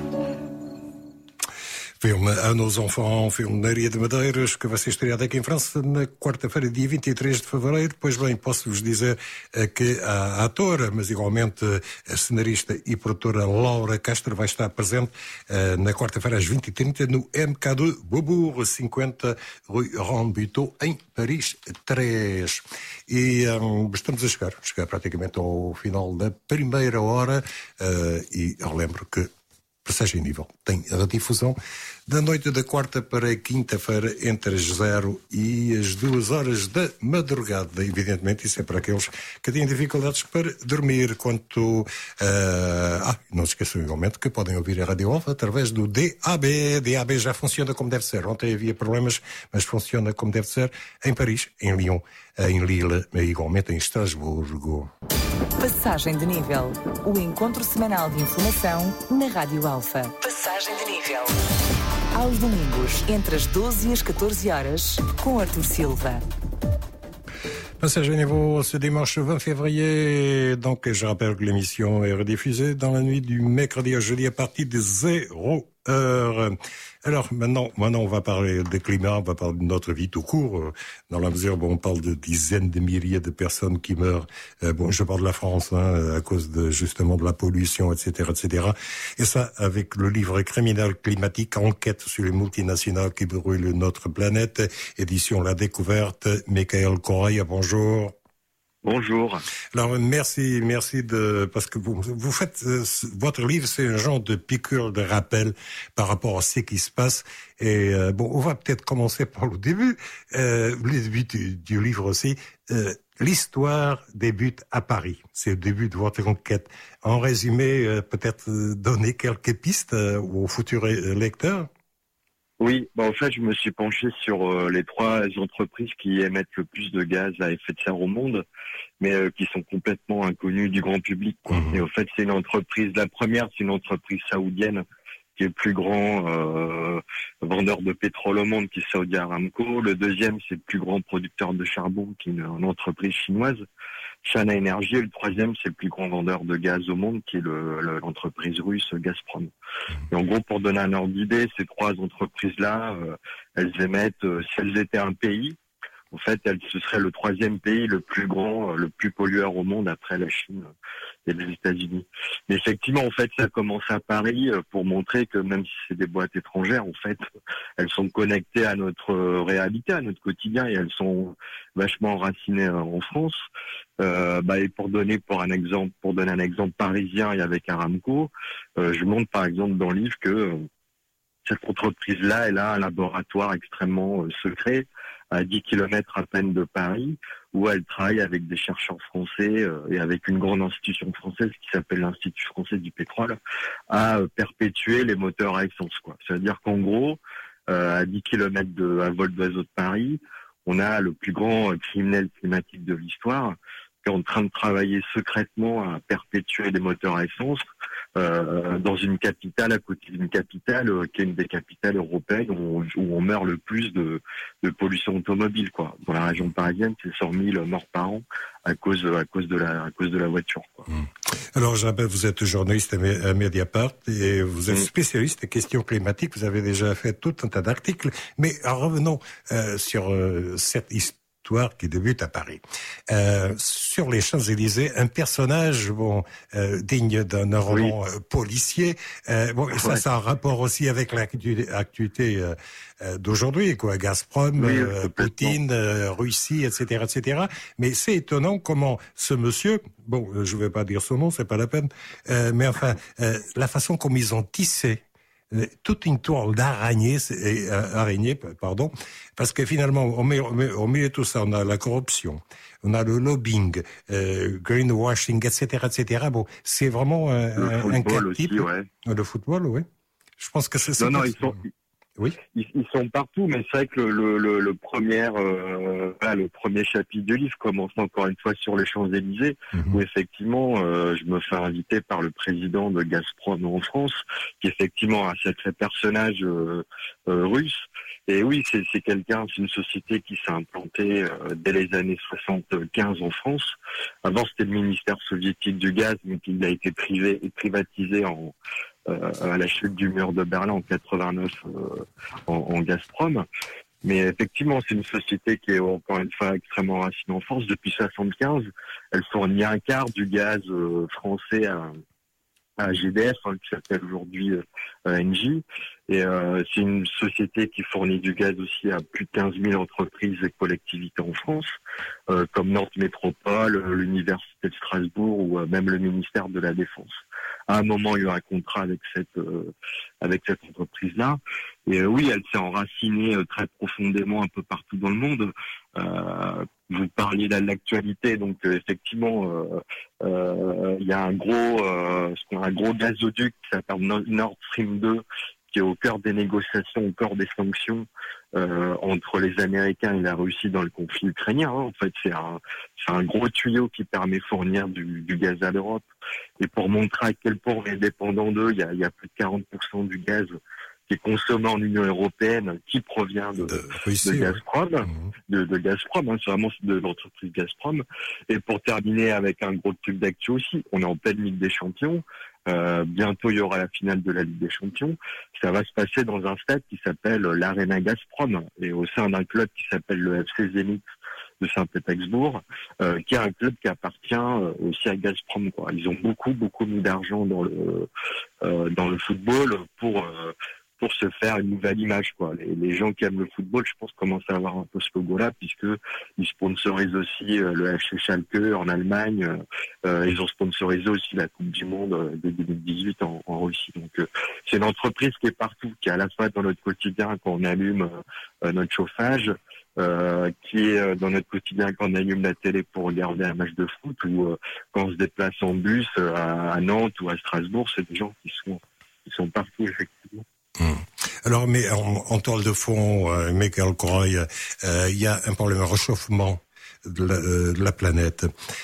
Filme A Nos Enfants, filme de Maria de Medeiros, que vai ser estreado aqui em França na quarta-feira, dia 23 de fevereiro. Pois bem, posso-vos dizer que a atora, mas igualmente a cenarista e produtora Laura Castro vai estar presente na quarta-feira às 20h30 no MK2 Beaubourg, 50 Rue Rambuteau, em Paris 3. E estamos a chegar praticamente ao final da primeira hora e eu lembro que Passagem Nível tem a redifusão da noite da quarta para a quinta-feira entre as 0 e as 2 horas da madrugada. Evidentemente, isso é para aqueles que têm dificuldades para dormir. Quanto não se esqueçam igualmente que podem ouvir a Rádio Alfa através do DAB. DAB já funciona como deve ser. Ontem havia problemas, mas funciona como deve ser em Paris, em Lyon, em Lille e igualmente em Estrasburgo. Passagem de Nível. O encontro semanal de informação na Rádio Alfa. Passagem de Nível. Aos domingos, entre as 12 e as 14 horas, com Arthur Silva. Passage à niveau ce dimanche 20 février. Donc, je rappelle que l'émission est rediffusée dans la nuit du mercredi à jeudi à partir de 0h. Alors, maintenant, on va parler des climats, on va parler de notre vie tout court, dans la mesure où on parle de dizaines de milliers de personnes qui meurent. Je parle de la France, à cause justement de la pollution, etc., etc. Et ça, avec le livre Criminel climatique, enquête sur les multinationales qui brûlent notre planète, édition La Découverte. Michael Correia, bonjour. Bonjour. Alors merci parce que vous faites votre livre, c'est un genre de piqûre de rappel par rapport à ce qui se passe. Et on va peut-être commencer par le début, le début du livre aussi. L'histoire débute à Paris. C'est le début de votre enquête. En résumé, peut-être donner quelques pistes aux futurs lecteurs. Oui, en fait, je me suis penché sur les 3 entreprises qui émettent le plus de gaz à effet de serre au monde, mais qui sont complètement inconnues du grand public, quoi. Et en fait, la première, c'est une entreprise saoudienne qui est le plus grand vendeur de pétrole au monde, qui est Saudi Aramco. Le deuxième, c'est le plus grand producteur de charbon, qui est une entreprise chinoise, Chana Energy. Et le troisième, c'est le plus grand vendeur de gaz au monde, qui est l'entreprise russe Gazprom. Et en gros, pour donner un ordre d'idée, ces 3 entreprises-là, elles émettent, si elles étaient un pays, en fait, ce serait le 3e pays le plus grand, le plus pollueur au monde après la Chine et les États-Unis. Mais effectivement, en fait, ça commence à Paris pour montrer que même si c'est des boîtes étrangères, en fait, elles sont connectées à notre réalité, à notre quotidien, et elles sont vachement enracinées en France. Et pour donner un exemple parisien et avec Aramco, je montre par exemple dans le livre que cette entreprise-là, elle a un laboratoire extrêmement secret à 10 km à peine de Paris, où elle travaille avec des chercheurs français et avec une grande institution française qui s'appelle l'Institut français du pétrole, à perpétuer les moteurs à essence, quoi. C'est-à-dire qu'en gros, à 10 km à vol d'oiseau de Paris, on a le plus grand criminel climatique de l'histoire qui est en train de travailler secrètement à perpétuer les moteurs à essence dans une capitale, à côté d'une capitale qui est une des capitales européennes où on meurt le plus de pollution automobile, quoi. Dans la région parisienne, c'est 100 000 morts par an à cause de la voiture, quoi. Alors, je rappelle, vous êtes journaliste à Mediapart et vous êtes spécialiste des questions climatiques. Vous avez déjà fait tout un tas d'articles. Mais revenons sur cette histoire qui débute à Paris. Sur les Champs-Élysées, un personnage digne d'un roman policier. Ça a un rapport aussi avec l'actualité d'aujourd'hui, quoi. Gazprom, Poutine, Russie, etc., etc. Mais c'est étonnant comment ce monsieur, je vais pas dire son nom, c'est pas la peine, mais enfin, la façon comme ils ont tissé toute une toile d'araignée, parce que finalement, au milieu de tout ça, on a la corruption, on a le lobbying, greenwashing, etc., etc. C'est vraiment un cas type. Le football, oui. Je pense que c'est Non, ils sont partout, mais c'est vrai que le premier chapitre du livre commence encore une fois sur les Champs-Élysées, où effectivement, je me fais inviter par le président de Gazprom en France, qui effectivement a un sacré personnage russe. Et oui, c'est une société qui s'est implantée dès les années 75 en France. Avant, c'était le ministère soviétique du gaz, mais qui a été privatisé à la chute du mur de Berlin en 89 en Gazprom. Mais effectivement, c'est une société qui est encore une fois extrêmement enracinée en France. Depuis 75, elle fournit un quart du gaz français à GDF, qui s'appelle aujourd'hui Engie. Et c'est une société qui fournit du gaz aussi à plus de 15 000 entreprises et collectivités en France, comme Nantes Métropole, l'Université de Strasbourg ou même le ministère de la Défense. À un moment, il y a eu un contrat avec cette entreprise-là. Et oui, elle s'est enracinée très profondément un peu partout dans le monde. Vous parliez de l'actualité, donc effectivement, il y a un gros gazoduc qui s'appelle Nord Stream 2, qui est au cœur des négociations, au cœur des sanctions entre les Américains et la Russie dans le conflit ukrainien. En fait, c'est un gros tuyau qui permet de fournir du gaz à l'Europe. Et pour montrer à quel point on est dépendant d'eux, il y a plus de 40% du gaz qui est consommé en Union européenne, qui provient de Gazprom, de Gazprom, hein, c'est vraiment de l'entreprise Gazprom. Et pour terminer avec un gros truc d'actu aussi, on est en pleine Ligue des Champions. Bientôt, il y aura la finale de la Ligue des Champions. Ça va se passer dans un stade qui s'appelle l'Arena Gazprom et au sein d'un club qui s'appelle le FC Zénith de Saint-Pétersbourg, qui est un club qui appartient aussi à Gazprom, quoi. Ils ont beaucoup mis d'argent dans le football pour se faire une nouvelle image, quoi. Les gens qui aiment le football, je pense, commencent à avoir un peu ce logo-là, puisque ils sponsorisent aussi le FC Schalke en Allemagne. Ils ont sponsorisé aussi la Coupe du Monde de 2018 en Russie. Donc, c'est une entreprise qui est partout, qui est à la fois dans notre quotidien quand on allume notre chauffage, qui est dans notre quotidien quand on allume la télé pour regarder un match de foot, ou quand on se déplace en bus à Nantes ou à Strasbourg. C'est des gens qui sont partout, effectivement. Alors, mais en toile de fond, Michael Croy, il y a un problème de réchauffement de la planète,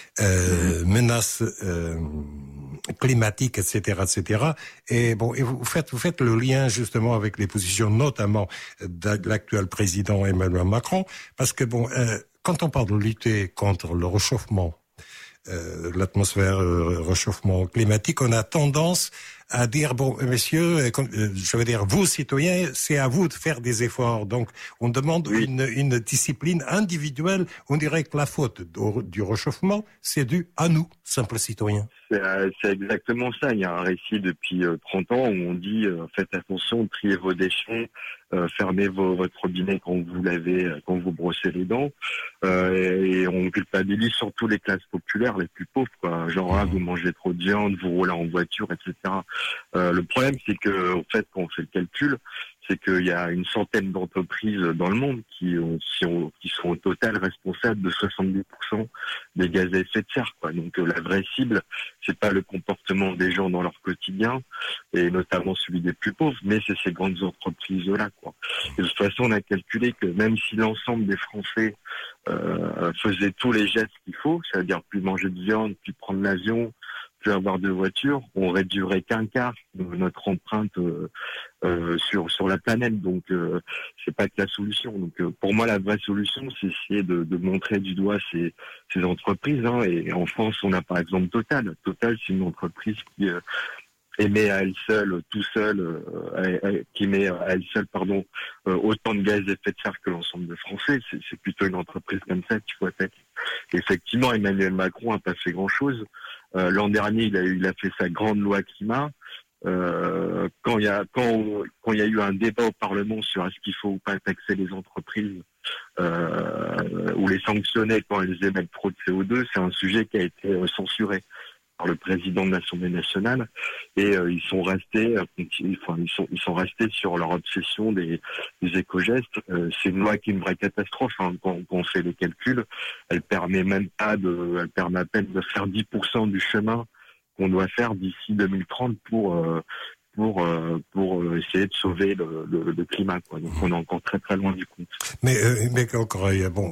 menaces climatiques, etc. Et bon, et vous faites le lien justement avec les positions, notamment de l'actuel président Emmanuel Macron, parce que bon, quand on parle de lutter contre le réchauffement, l'atmosphère, réchauffement climatique, on a tendance à dire, bon, messieurs, je veux dire, vous, citoyens, c'est à vous de faire des efforts. Donc, on demande une discipline individuelle. On dirait que la faute du réchauffement, c'est dû à nous, simples citoyens. C'est exactement ça. Il y a un récit depuis 30 ans où on dit, faites attention, triez vos déchets, fermez votre robinet quand vous lavez, quand vous brossez les dents, et on culpabilise surtout les classes populaires, les plus pauvres, quoi. Genre, vous mangez trop de viande, vous roulez en voiture, etc. Le problème, c'est que, en fait, quand on fait le calcul, c'est qu'il y a une centaine d'entreprises dans le monde qui sont au total responsables de 70% des gaz à effet de serre, quoi. Donc la vraie cible, c'est pas le comportement des gens dans leur quotidien, et notamment celui des plus pauvres, mais c'est ces grandes entreprises-là, quoi. Et de toute façon, on a calculé que même si l'ensemble des Français faisaient tous les gestes qu'il faut, c'est-à-dire plus manger de viande, plus prendre l'avion, plus avoir de voitures, on réduirait qu'un quart de notre empreinte sur la planète. Donc c'est pas que la solution. Donc pour moi, la vraie solution, c'est essayer de montrer du doigt ces entreprises, hein. Et en France, on a par exemple Total. Total, c'est une entreprise qui émet à elle seule, autant de gaz à effet de serre que l'ensemble des Français. C'est plutôt une entreprise comme ça qu'il faut attaquer. Effectivement, Emmanuel Macron n'a pas fait grand-chose. L'an dernier, il a fait sa grande loi climat. Quand il y a eu un débat au Parlement sur est-ce qu'il faut ou pas taxer les entreprises ou les sanctionner quand elles émettent trop de CO2, c'est un sujet qui a été censuré par le président de l'Assemblée nationale, et ils sont restés sur leur obsession des éco-gestes. C'est une loi qui est une vraie catastrophe, hein. Quand on fait les calculs, elle permet à peine de faire 10% du chemin qu'on doit faire d'ici 2030 pour essayer de sauver le climat, quoi. Donc on est encore très très loin du compte. Mais encore,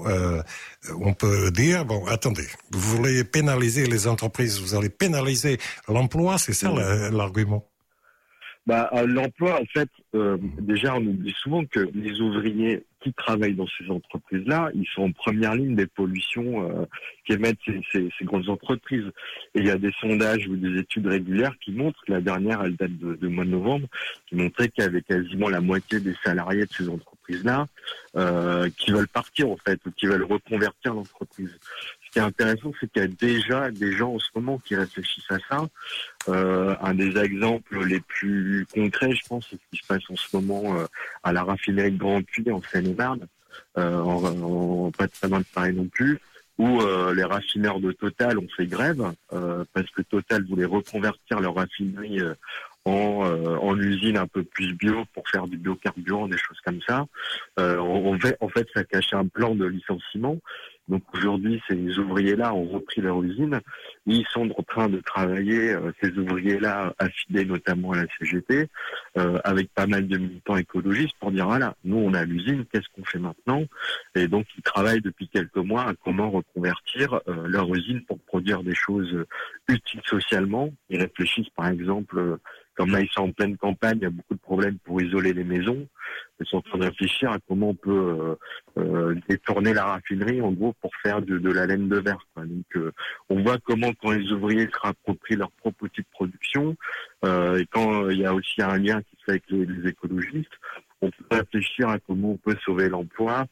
on peut dire, bon, attendez, vous voulez pénaliser les entreprises, vous allez pénaliser l'emploi, c'est ça l'argument? L'emploi, en fait, déjà, on oublie souvent que les ouvriers qui travaillent dans ces entreprises-là, ils sont en première ligne des pollutions qu'émettent ces grandes entreprises. Et il y a des sondages ou des études régulières qui montrent, la dernière, elle date de mois de novembre, qui montrait qu'il y avait quasiment la moitié des salariés de ces entreprises-là qui veulent partir, en fait, ou qui veulent reconvertir l'entreprise. Ce qui est intéressant, c'est qu'il y a déjà des gens en ce moment qui réfléchissent à ça. Un des exemples les plus concrets, je pense, c'est ce qui se passe en ce moment à la raffinerie de Grand Puy en Seine-et-Marne, pas très loin de Paris non plus, où les raffineurs de Total ont fait grève parce que Total voulait reconvertir leur raffinerie en usine un peu plus bio pour faire du biocarburant, des choses comme ça. En fait, ça cachait un plan de licenciement. Donc aujourd'hui, ces ouvriers-là ont repris leur usine. Ils sont en train de travailler, ces ouvriers-là, affiliés notamment à la CGT, avec pas mal de militants écologistes pour dire, voilà, nous on a l'usine, qu'est-ce qu'on fait maintenant? Et donc ils travaillent depuis quelques mois à comment reconvertir leur usine pour produire des choses utiles socialement. Ils réfléchissent par exemple Comme là, ils sont en pleine campagne, il y a beaucoup de problèmes pour isoler les maisons. Ils sont en train de réfléchir à comment on peut détourner la raffinerie, en gros, pour faire de la laine de verre, quoi. Donc, on voit comment, quand les ouvriers se réapproprient leur propre outil de production, et quand il y a aussi un lien qui se fait avec les écologistes, on peut réfléchir à comment on peut sauver l'emploi,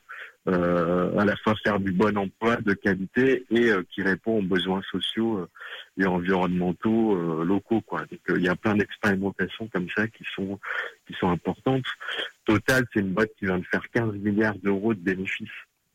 à la fois faire du bon emploi de qualité et qui répond aux besoins sociaux et environnementaux locaux, quoi. Donc il y a plein d'expérimentations comme ça qui sont importantes. Total, c'est une boîte qui vient de faire 15 milliards d'euros de bénéfices.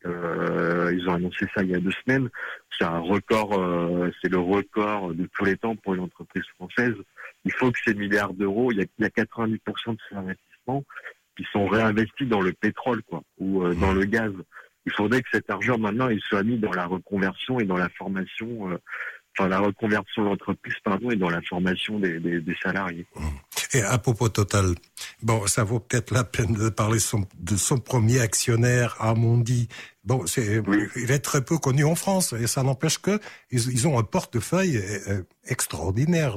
Ils ont annoncé ça il y a 2 semaines. C'est un record, c'est le record de tous les temps pour une entreprise française. Il faut que ces milliards d'euros, il y a 90% de ces investissements qui sont réinvestis dans le pétrole, quoi, ou dans le gaz. Il faudrait que cet argent, maintenant, il soit mis dans la reconversion et dans la formation, la reconversion de l'entreprise, et dans la formation des salariés. Et à propos Total, bon, ça vaut peut-être la peine de parler de son premier actionnaire, Amundi. Bon, il est très peu connu en France, et ça n'empêche que ils ont un portefeuille extraordinaire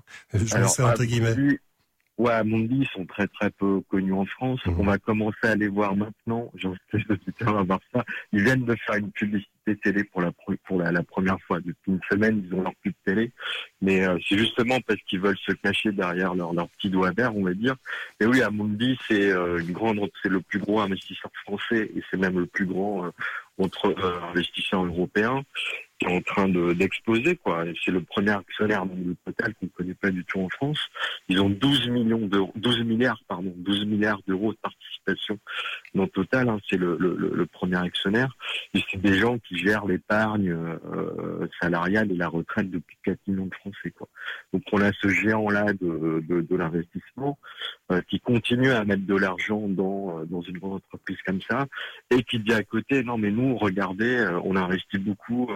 entre guillemets. Ouais, Amundi, ils sont très très peu connus en France. On va commencer à les voir maintenant. J'en sais à voir ça. Ils viennent de faire une publicité télé pour la première fois. Depuis une semaine, ils ont leur pub télé. Mais c'est justement parce qu'ils veulent se cacher derrière leur petit doigt vert, on va dire. Et oui, Amundi, c'est le plus gros investisseur français et c'est même le plus grand investisseur européen, qui est en train d'exploser, quoi. Et c'est le premier actionnaire de Total qu'on ne connaît pas du tout en France. Ils ont 12 milliards d'euros de participation dans Total, hein. C'est le premier actionnaire. Et c'est des gens qui gèrent l'épargne salariale et la retraite depuis 4 millions de Français, quoi. Donc on a ce géant-là de l'investissement qui continue à mettre de l'argent dans une grande entreprise comme ça et qui dit à côté, non mais nous, regardez, on investit beaucoup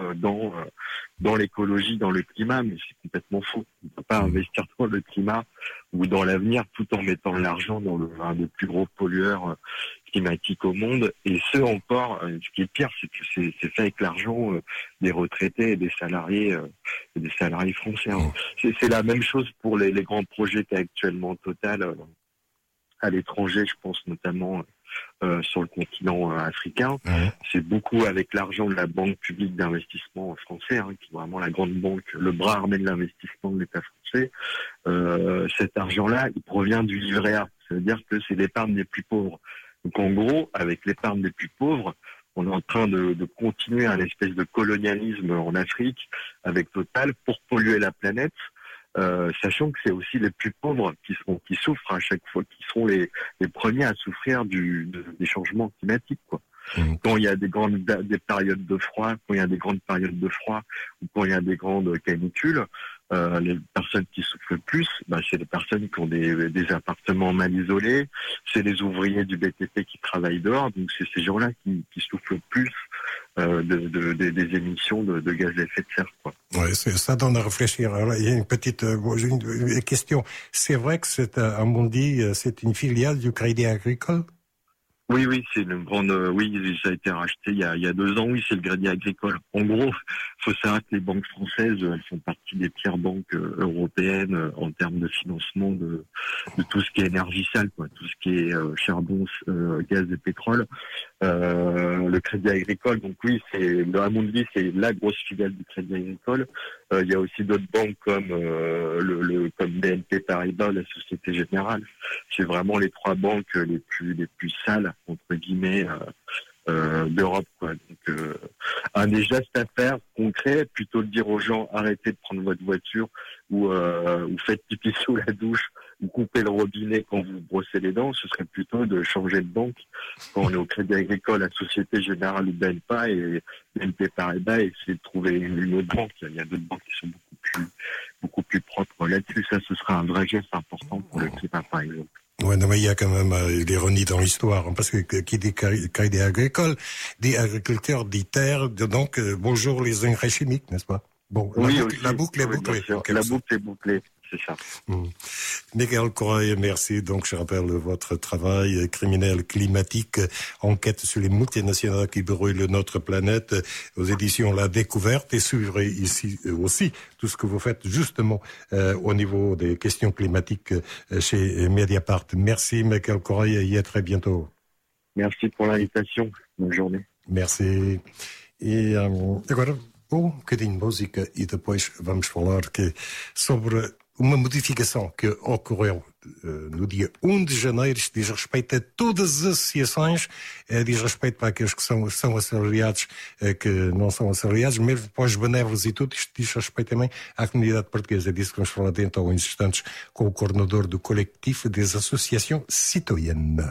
dans l'écologie, dans le climat, mais c'est complètement faux. On ne peut pas investir dans le climat ou dans l'avenir tout en mettant de l'argent dans un des plus gros pollueurs climatiques au monde. Et ce qui est pire, c'est que c'est fait avec l'argent des retraités et des salariés français, hein. C'est la même chose pour les grands projets qu'a actuellement Total à l'étranger, je pense notamment sur le continent africain. C'est beaucoup avec l'argent de la Banque publique d'investissement français, hein, qui est vraiment la grande banque, le bras armé de l'investissement de l'État français. Cet argent-là, il provient du livret A. Ça veut dire que c'est l'épargne des plus pauvres. Donc en gros, avec l'épargne des plus pauvres, on est en train de continuer un espèce de colonialisme en Afrique avec Total pour polluer la planète. Sachant que c'est aussi les plus pauvres qui souffrent à chaque fois, qui seront les premiers à souffrir des changements climatiques, quoi. Quand il y a des périodes de froid, ou quand il y a des grandes canicules, les personnes qui souffrent le plus, c'est les personnes qui ont des appartements mal isolés, c'est les ouvriers du BTP qui travaillent dehors, donc c'est ces gens-là qui souffrent le plus des émissions de gaz à effet de serre, quoi. Ouais, ça donne à réfléchir. Alors, il y a une petite une question. C'est vrai que Amundi, c'est une filiale du Crédit Agricole? Oui, c'est une grande. Oui, ça a été racheté il y a 2 ans. Oui, c'est le Crédit Agricole. En gros, faut savoir que les banques françaises, elles font partie des pires banques européennes en termes de financement de tout ce qui est énergie sale, quoi, tout ce qui est charbon, gaz et pétrole. Le Crédit Agricole, donc oui, Amundi, c'est la grosse filiale du Crédit Agricole. Il y a aussi d'autres banques comme comme BNP Paribas, la Société Générale. C'est vraiment les 3 banques les plus sales, entre guillemets, d'Europe, quoi. Donc un des gestes à faire concret, plutôt de dire aux gens arrêtez de prendre votre voiture ou faites pipi sous la douche ou coupez le robinet quand vous brossez les dents, ce serait plutôt de changer de banque quand on est au Crédit Agricole, la Société Générale ou BNP Paribas, et essayer de trouver une autre banque. Il y a d'autres banques qui sont beaucoup plus propres là-dessus. Ça, ce sera un vrai geste important pour le climat, par exemple. Ouais, non, mais il y a quand même l'ironie dans l'histoire, hein, parce que qui dit Crédit Agricole, dit agriculteur, dit terre, donc bonjour les engrais chimiques, n'est-ce pas? Bon, oui, la boucle est bouclée. La boucle est bouclée. c'est ça. Miguel Correia, merci. Donc, je rappelle votre travail criminel climatique, enquête sur les multinationales qui brûlent notre planète aux éditions La Découverte, et suivrez ici aussi tout ce que vous faites justement au niveau des questions climatiques chez Mediapart. Merci Miguel Correia et à très bientôt. Merci pour l'invitation. Bonne journée. Merci. E agora, um bocadinho de música e depois vamos falar sobre uma modificação que ocorreu no dia 1 de janeiro. Isto diz respeito a todas as associações, diz respeito para aqueles que são assalariados, que não são assalariados, mesmo para os benévolos e tudo. Isto diz respeito também à comunidade portuguesa. É disso que vamos falar dentro a uns instantes com o coordenador do Collectif des Associations Citoyennes.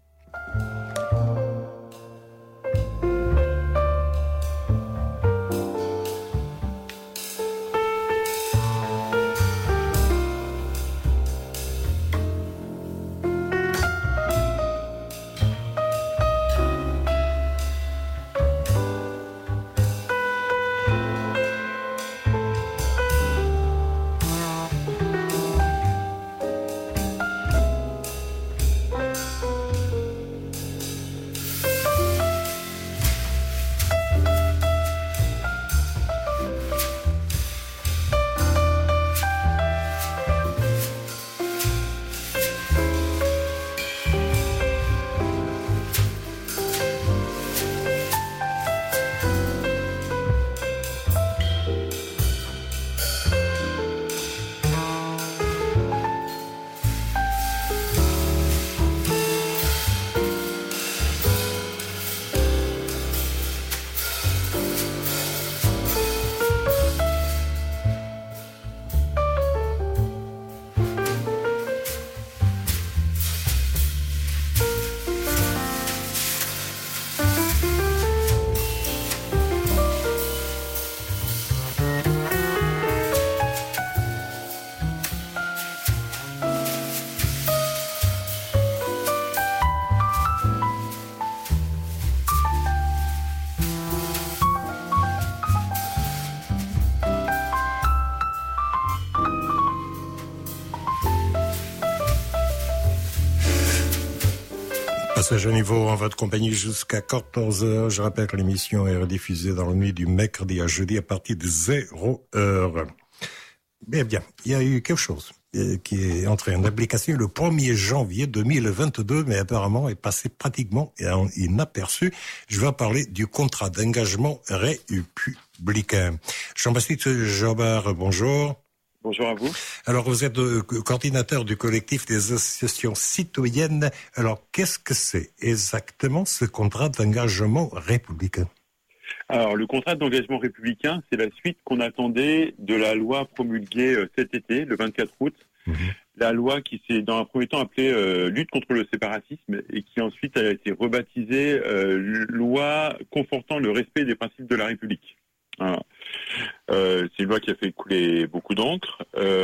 Passage à niveau en votre compagnie jusqu'à 14h. Je rappelle que l'émission est rediffusée dans la nuit du mercredi à jeudi à partir de 0h. Eh bien, il y a eu quelque chose qui est entré en application le 1er janvier 2022, mais apparemment est passé pratiquement inaperçu. Je vais parler du contrat d'engagement républicain. Jean-Baptiste Jobard, bonjour. Bonjour à vous. Alors, vous êtes coordinateur du collectif des associations citoyennes. Alors, qu'est-ce que c'est exactement ce contrat d'engagement républicain ? Alors, le contrat d'engagement républicain, c'est la suite qu'on attendait de la loi promulguée cet été, le 24 août. La loi qui s'est, dans un premier temps, appelée lutte contre le séparatisme et qui ensuite a été rebaptisée loi confortant le respect des principes de la République. Voilà. C'est une loi qui a fait couler beaucoup d'encre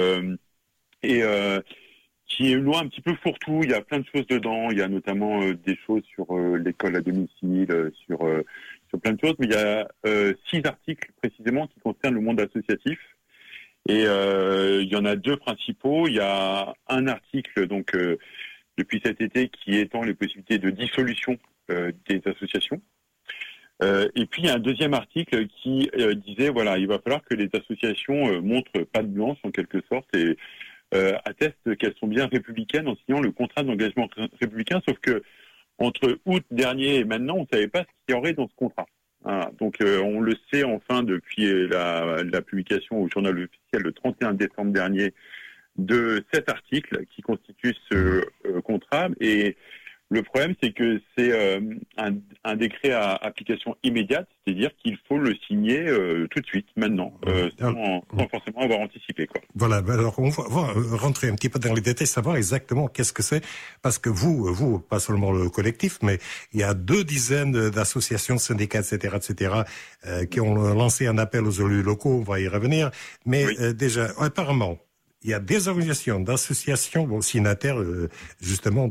et qui est une loi un petit peu fourre-tout. Il y a plein de choses dedans. Il y a notamment des choses sur l'école à domicile, sur plein de choses. Mais il y a 6 articles précisément qui concernent le monde associatif. Et il y en a 2 principaux. Il y a un article donc depuis cet été qui étend les possibilités de dissolution des associations. Et puis il y a un deuxième article qui disait voilà, il va falloir que les associations montrent patte blanche en quelque sorte et attestent qu'elles sont bien républicaines en signant le contrat d'engagement républicain, sauf que entre août dernier et maintenant, on ne savait pas ce qu'il y aurait dans ce contrat. Voilà. Donc on le sait enfin depuis la publication au journal officiel le 31 décembre dernier de cet article qui constitue ce contrat. Et le problème, c'est que c'est un décret à application immédiate, c'est-à-dire qu'il faut le signer tout de suite, maintenant, sans forcément avoir anticipé, quoi. Voilà, alors on va rentrer un petit peu dans les détails, savoir exactement qu'est-ce que c'est, parce que vous, pas seulement le collectif, mais il y a 2 dizaines d'associations, syndicats, etc., qui ont lancé un appel aux élus locaux, on va y revenir, mais déjà, apparemment, il y a des organisations, d'associations, signataires justement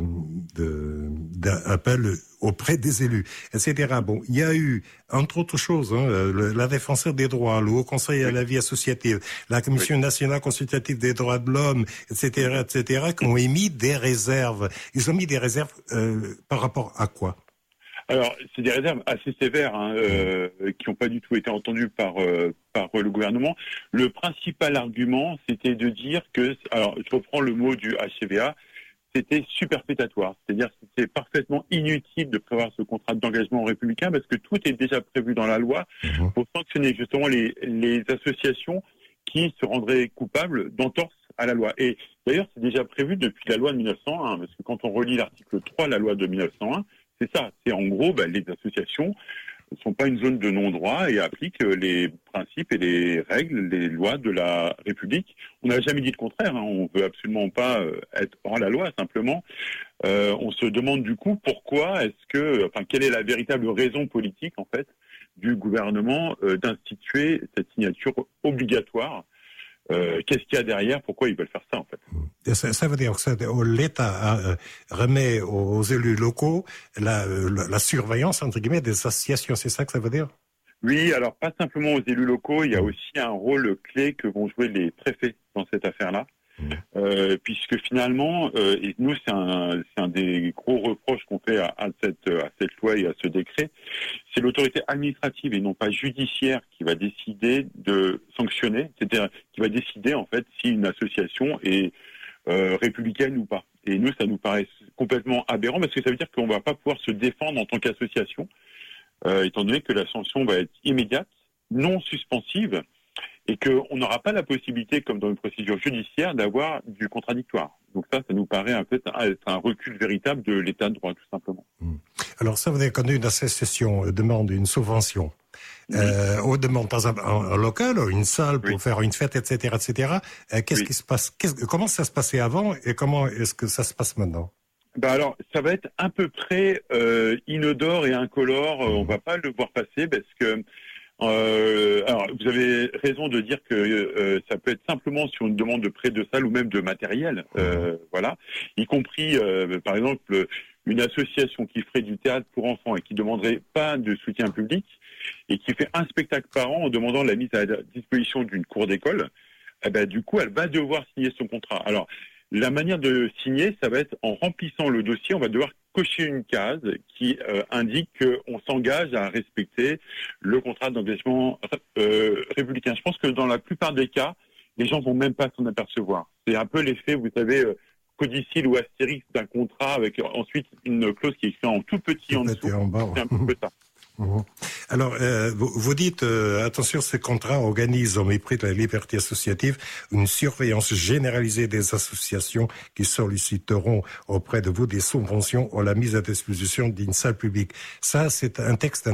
d'appels auprès des élus, etc. Bon, il y a eu, entre autres choses, la Défenseure des droits, le Haut Conseil à la vie associative, la Commission nationale consultative des droits de l'homme, etc., qui ont émis des réserves. Ils ont mis des réserves par rapport à quoi? Alors, c'est des réserves assez sévères qui n'ont pas du tout été entendues par le gouvernement. Le principal argument, c'était de dire que, alors je reprends le mot du HCVA, c'était superfétatoire, c'est-à-dire que c'était parfaitement inutile de prévoir ce contrat d'engagement républicain parce que tout est déjà prévu dans la loi pour sanctionner justement les associations qui se rendraient coupables d'entorse à la loi. Et d'ailleurs, c'est déjà prévu depuis la loi de 1901, parce que quand on relit l'article 3 de la loi de 1901, c'est ça, c'est en gros, les associations ne sont pas une zone de non-droit et appliquent les principes et les règles, les lois de la République. On n'a jamais dit le contraire, on veut absolument pas être hors la loi, simplement. On se demande du coup pourquoi quelle est la véritable raison politique, en fait, du gouvernement d'instituer cette signature obligatoire. Qu'est-ce qu'il y a derrière? Pourquoi ils veulent faire ça, en fait? Ça veut dire que l'État remet aux élus locaux la surveillance, entre guillemets, des associations. C'est ça que ça veut dire? Oui, alors pas simplement aux élus locaux. Il y a aussi un rôle clé que vont jouer les préfets dans cette affaire-là. Puisque finalement, et nous c'est un des gros reproches qu'on fait à cette loi et à ce décret, c'est l'autorité administrative et non pas judiciaire qui va décider de sanctionner, c'est-à-dire qui va décider en fait si une association est républicaine ou pas. Et nous, ça nous paraît complètement aberrant parce que ça veut dire qu'on va pas pouvoir se défendre en tant qu'association, étant donné que la sanction va être immédiate, non suspensive, et qu'on n'aura pas la possibilité, comme dans une procédure judiciaire, d'avoir du contradictoire. Donc ça nous paraît être un recul véritable de l'état de droit, tout simplement. Alors ça veut dire quand une association demande une subvention, ou demande dans un local, une salle pour faire une fête, etc., qu'est-ce qui se passe? Comment ça se passait avant et comment est-ce que ça se passe maintenant? Alors, ça va être à peu près inodore et incolore. On va pas le voir passer parce que alors, vous avez raison de dire que ça peut être simplement sur une demande de prêt de salle ou même de matériel, voilà, y compris, par exemple, une association qui ferait du théâtre pour enfants et qui demanderait pas de soutien public et qui fait un spectacle par an en demandant la mise à disposition d'une cour d'école, du coup, elle va devoir signer son contrat. Alors, la manière de signer, ça va être en remplissant le dossier, on va devoir cocher une case qui indique qu'on s'engage à respecter le contrat d'engagement républicain. Je pense que dans la plupart des cas, les gens vont même pas s'en apercevoir. C'est un peu l'effet, vous savez, codicile ou astérix d'un contrat avec ensuite une clause qui est écrite en tout petit en dessous. En bas. C'est un peu ça. Alors, vous dites, attention, ce contrat organise, au mépris de la liberté associative, une surveillance généralisée des associations qui solliciteront auprès de vous des subventions ou la mise à disposition d'une salle publique. Ça, c'est un texte,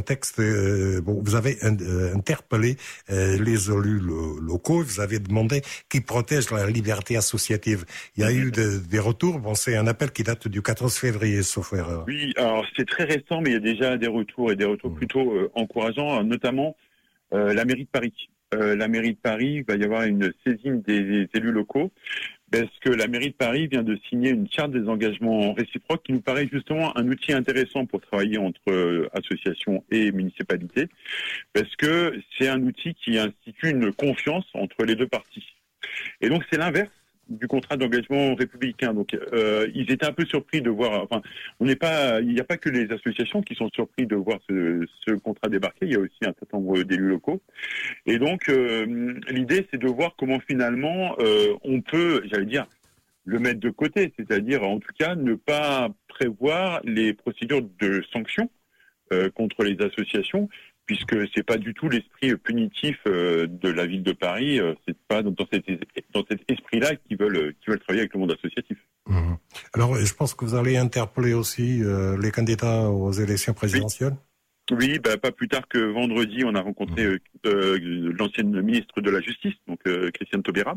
vous avez interpellé les élus locaux, vous avez demandé qu'ils protègent la liberté associative. Il y a eu des retours, c'est un appel qui date du 14 février, sauf erreur. Oui, alors c'est très récent, mais il y a déjà des retours et des retours plutôt encourageants, notamment la mairie de Paris. La mairie de Paris, il va y avoir une saisine des élus locaux parce que la mairie de Paris vient de signer une charte des engagements réciproques qui nous paraît justement un outil intéressant pour travailler entre associations et municipalités parce que c'est un outil qui institue une confiance entre les deux parties. Et donc c'est l'inverse du contrat d'engagement républicain. Donc, ils étaient un peu surpris de voir. Enfin, il n'y a pas que les associations qui sont surpris de voir ce contrat débarquer. Il y a aussi un certain nombre d'élus locaux. Et donc, l'idée, c'est de voir comment finalement on peut, j'allais dire, le mettre de côté, c'est-à-dire, en tout cas, ne pas prévoir les procédures de sanctions contre les associations, puisque c'est pas du tout l'esprit punitif de la ville de Paris, c'est pas dans cet esprit-là qu'ils veulent travailler avec le monde associatif. Alors, je pense que vous allez interpeller aussi les candidats aux élections présidentielles. Oui, pas plus tard que vendredi, on a rencontré l'ancienne ministre de la Justice, donc Christiane Taubira.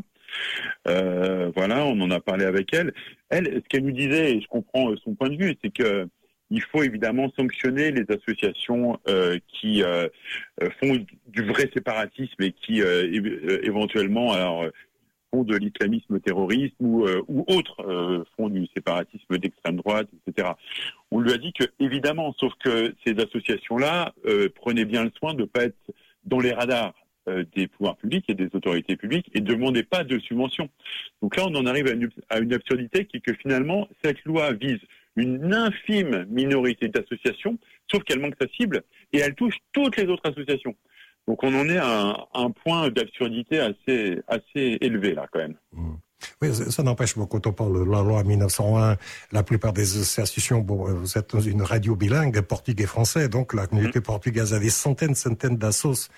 Voilà, on en a parlé avec elle. Elle, ce qu'elle nous disait, et je comprends son point de vue, c'est que il faut évidemment sanctionner les associations qui font du vrai séparatisme et qui éventuellement font de l'islamisme terroriste ou autres font du séparatisme d'extrême droite, etc. On lui a dit que, évidemment, sauf que ces associations-là prenaient bien le soin de ne pas être dans les radars des pouvoirs publics et des autorités publiques et ne demandaient pas de subventions. Donc là, on en arrive à une absurdité qui est que finalement, cette loi vise une infime minorité d'associations, sauf qu'elle manque sa cible et elle touche toutes les autres associations. Donc on en est à un point d'absurdité assez élevé là quand même. Oui, ça n'empêche pas, quand on parle de la loi 1901, la plupart des associations, vous êtes dans une radio bilingue, portugais-français, donc la communauté portugaise a des centaines d'assauts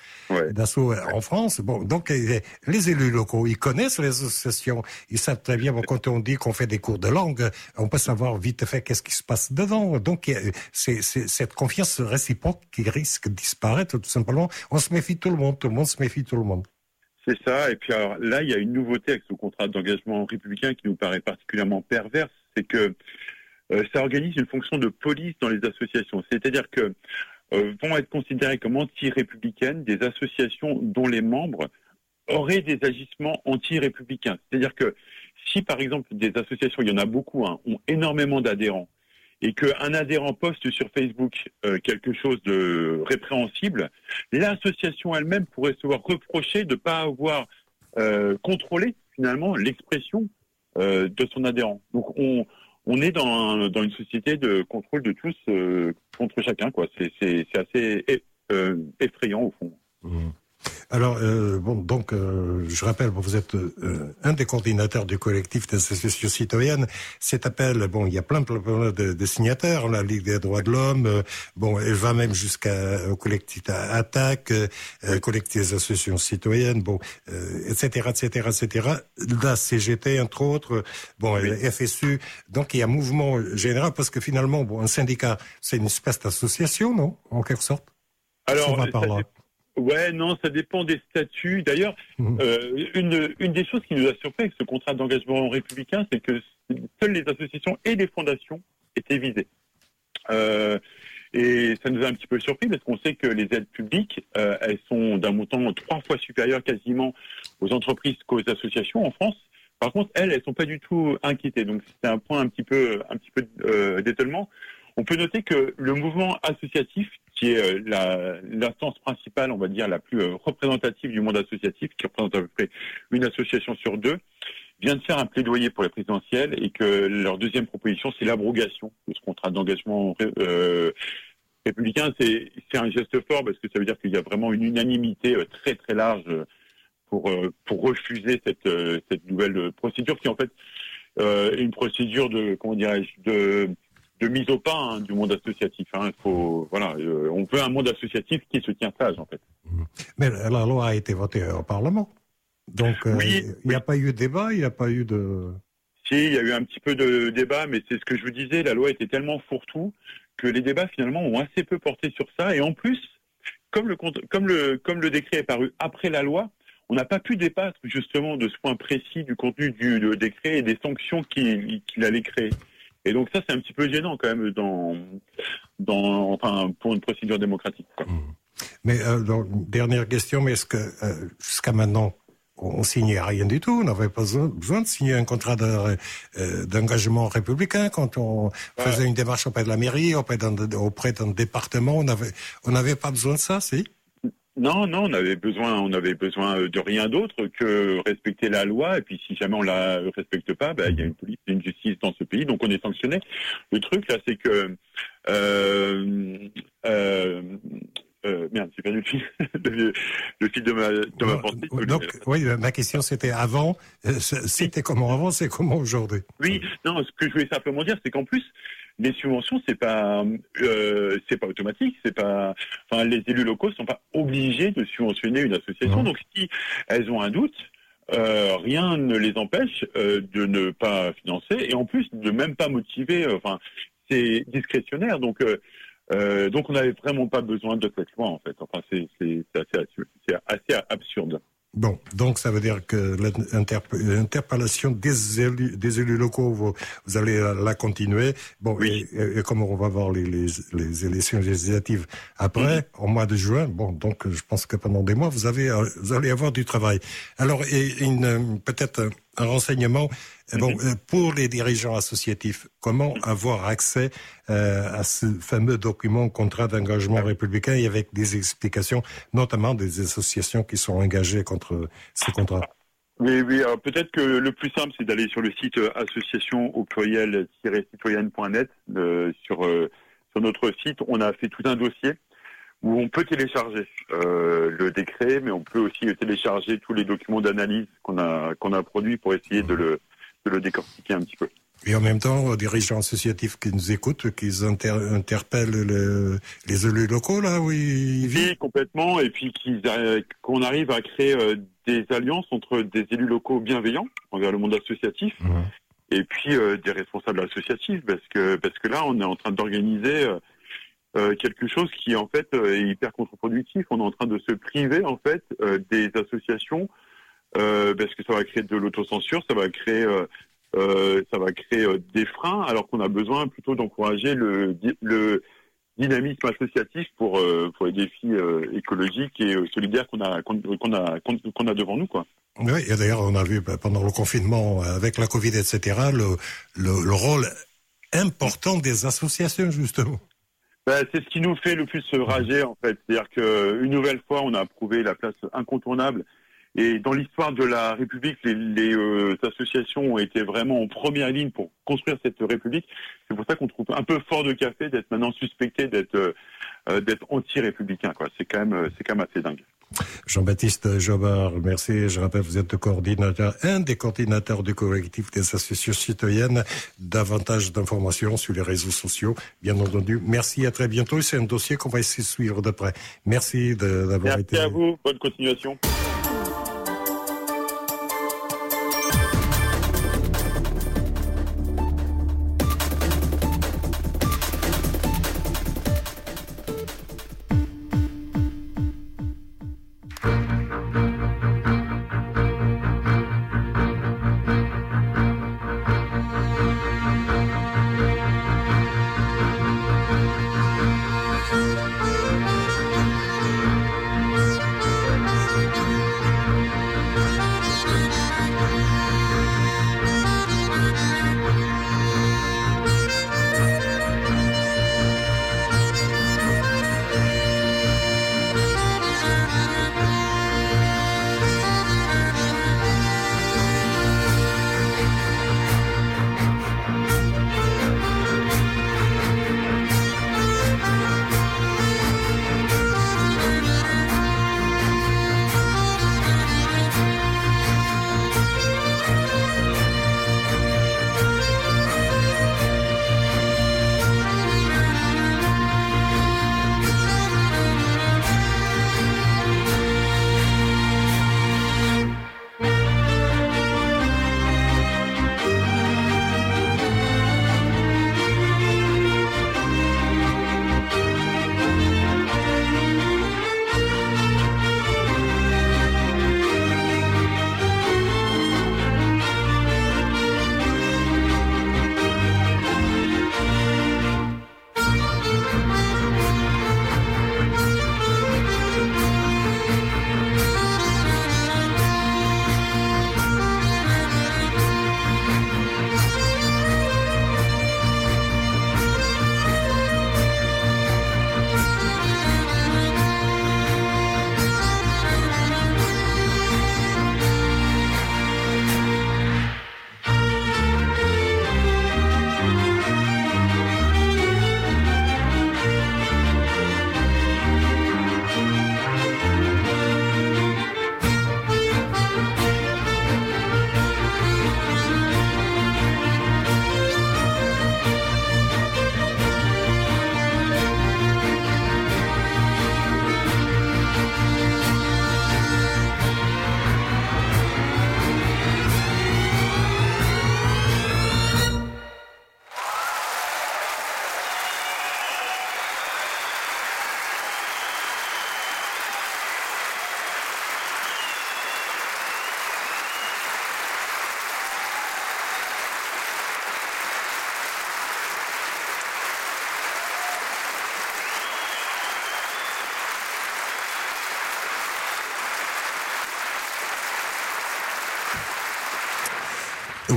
en France. Bon, donc les élus locaux, ils connaissent les associations, ils savent très bien, quand on dit qu'on fait des cours de langue, on peut savoir vite fait qu'est-ce qui se passe dedans. Donc c'est cette confiance réciproque qui risque de disparaître, tout simplement. On se méfie tout le monde se méfie tout le monde. C'est ça, et puis alors là, il y a une nouveauté avec ce contrat d'engagement républicain qui nous paraît particulièrement perverse, c'est que ça organise une fonction de police dans les associations. C'est-à-dire que vont être considérées comme anti-républicaines des associations dont les membres auraient des agissements anti-républicains. C'est-à-dire que si, par exemple, des associations, il y en a beaucoup, ont énormément d'adhérents, et qu'un adhérent poste sur Facebook quelque chose de répréhensible, l'association elle-même pourrait se voir reprocher de ne pas avoir contrôlé finalement l'expression de son adhérent. Donc on est dans une société de contrôle de tous contre chacun, quoi. C'est assez effrayant au fond. Alors, donc, je rappelle, vous êtes un des coordinateurs du collectif des associations citoyennes. Cet appel, il y a plein de signataires, la Ligue des droits de l'homme, elle va même jusqu'au collectif Attaque, collectif des associations citoyennes, etc. La CGT, entre autres, FSU. Donc, il y a un mouvement général, parce que finalement, un syndicat, c'est une espèce d'association, non? En quelque sorte? Alors, ça va par là. Ouais, non, ça dépend des statuts. D'ailleurs, une des choses qui nous a surpris avec ce contrat d'engagement républicain, c'est que seules les associations et les fondations étaient visées. Et ça nous a un petit peu surpris parce qu'on sait que les aides publiques, elles sont d'un montant 3 fois supérieur quasiment aux entreprises qu'aux associations en France. Par contre, elles sont pas du tout inquiétées. Donc, c'est un point un petit peu d'étonnement. On peut noter que le mouvement associatif, qui est l'instance principale, on va dire, la plus représentative du monde associatif, qui représente à peu près une association sur 2, vient de faire un plaidoyer pour les présidentielles et que leur deuxième proposition, c'est l'abrogation de ce contrat d'engagement républicain. C'est un geste fort parce que ça veut dire qu'il y a vraiment une unanimité très très large pour refuser cette nouvelle procédure qui est en fait une procédure de mise au pas du monde associatif. On veut un monde associatif qui se tient sage, en fait. Mais la loi a été votée au Parlement. Donc, il n'y a pas eu de débat, il n'y a pas eu de... Si, il y a eu un petit peu de débat, mais c'est ce que je vous disais, la loi était tellement fourre-tout que les débats, finalement, ont assez peu porté sur ça. Et en plus, comme le décret est paru après la loi, on n'a pas pu débattre, justement, de ce point précis du contenu du décret et des sanctions qu'il allait créer. Et donc ça, c'est un petit peu gênant quand même pour une procédure démocratique. Quoi. Mais dernière question, mais est-ce que jusqu'à maintenant, on signait rien du tout? On n'avait pas besoin de signer un contrat d'engagement républicain quand on faisait une démarche auprès de la mairie, auprès d'un département. On n'avait pas besoin de ça, si? Non, on avait besoin de rien d'autre que respecter la loi. Et puis, si jamais on la respecte pas, il y a une police et une justice dans ce pays, donc on est sanctionné. Le truc là, c'est que j'ai perdu le fil de ma pensée. Donc, oui, ma question c'était avant. C'était comment avant, c'est comment aujourd'hui? Oui, non, ce que je voulais simplement dire, c'est qu'en plus, les subventions, c'est pas automatique, les élus locaux sont pas obligés de subventionner une association. Donc, si elles ont un doute, rien ne les empêche de ne pas financer et en plus de même pas motiver. C'est discrétionnaire. Donc, on n'avait vraiment pas besoin de cette loi, en fait. C'est assez absurde. Bon, donc ça veut dire que l'interpellation des élus locaux, vous allez la continuer. Bon, oui. Et comme on va voir les élections législatives après, au mois de juin, bon, donc je pense que pendant des mois, vous allez avoir du travail. Alors, peut-être un renseignement. Bon, pour les dirigeants associatifs, comment avoir accès à ce fameux document contrat d'engagement républicain et avec des explications, notamment des associations qui sont engagées contre ce contrat? Oui. Alors peut-être que le plus simple, c'est d'aller sur le site association-citoyenne.net. Sur notre site, on a fait tout un dossier où on peut télécharger le décret, mais on peut aussi télécharger tous les documents d'analyse qu'on a produits pour essayer de le décortiquer un petit peu. Et en même temps, aux dirigeants associatifs qui nous écoutent, qu'ils interpellent les élus locaux, là, où ils vivent. Oui, complètement, et puis qu'on arrive à créer des alliances entre des élus locaux bienveillants envers le monde associatif, et puis des responsables associatifs, parce que là, on est en train d'organiser quelque chose qui, en fait, est hyper contre-productif. On est en train de se priver, en fait, des associations, parce que ça va créer de l'autocensure, ça va créer des freins, alors qu'on a besoin plutôt d'encourager le dynamisme associatif pour les défis écologiques et solidaires qu'on a devant nous, quoi. Oui, et d'ailleurs, on a vu pendant le confinement, avec la Covid, etc., le rôle important des associations, justement. C'est ce qui nous fait le plus rager, en fait. C'est-à-dire qu'une nouvelle fois, on a prouvé la place incontournable. Et dans l'histoire de la République, les associations ont été vraiment en première ligne pour construire cette République. C'est pour ça qu'on trouve un peu fort de café d'être maintenant suspecté d'être anti-républicain, quoi. C'est quand même assez dingue. Jean-Baptiste Jobard, merci. Je rappelle, vous êtes un des coordinateurs du collectif des associations citoyennes. Davantage d'informations sur les réseaux sociaux, bien entendu. Merci, à très bientôt. C'est un dossier qu'on va essayer de suivre de près. Merci d'avoir été... Merci à vous. Bonne continuation.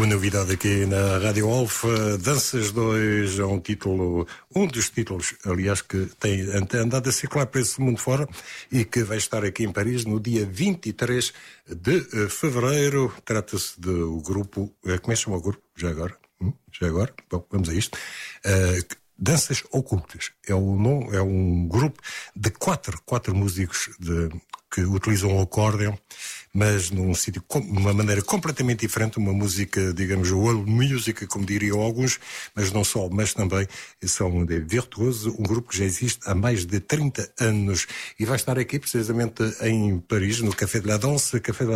Uma novidade aqui na Rádio Alfa, Danças 2, é um dos títulos, aliás, que tem andado a circular para esse mundo fora e que vai estar aqui em Paris no dia 23 de fevereiro. Trata-se do grupo, como é que se chama o grupo? Já agora? Bom, vamos a isto. Danças Ocultas. É um grupo de quatro músicos que utilizam o acórdeão, mas num sítio, de uma maneira completamente diferente, uma música, digamos, world music, como diriam alguns, mas não só, mas também são de virtuosos, um grupo que já existe há mais de 30 anos e vai estar aqui precisamente em Paris, no Café de la Danse,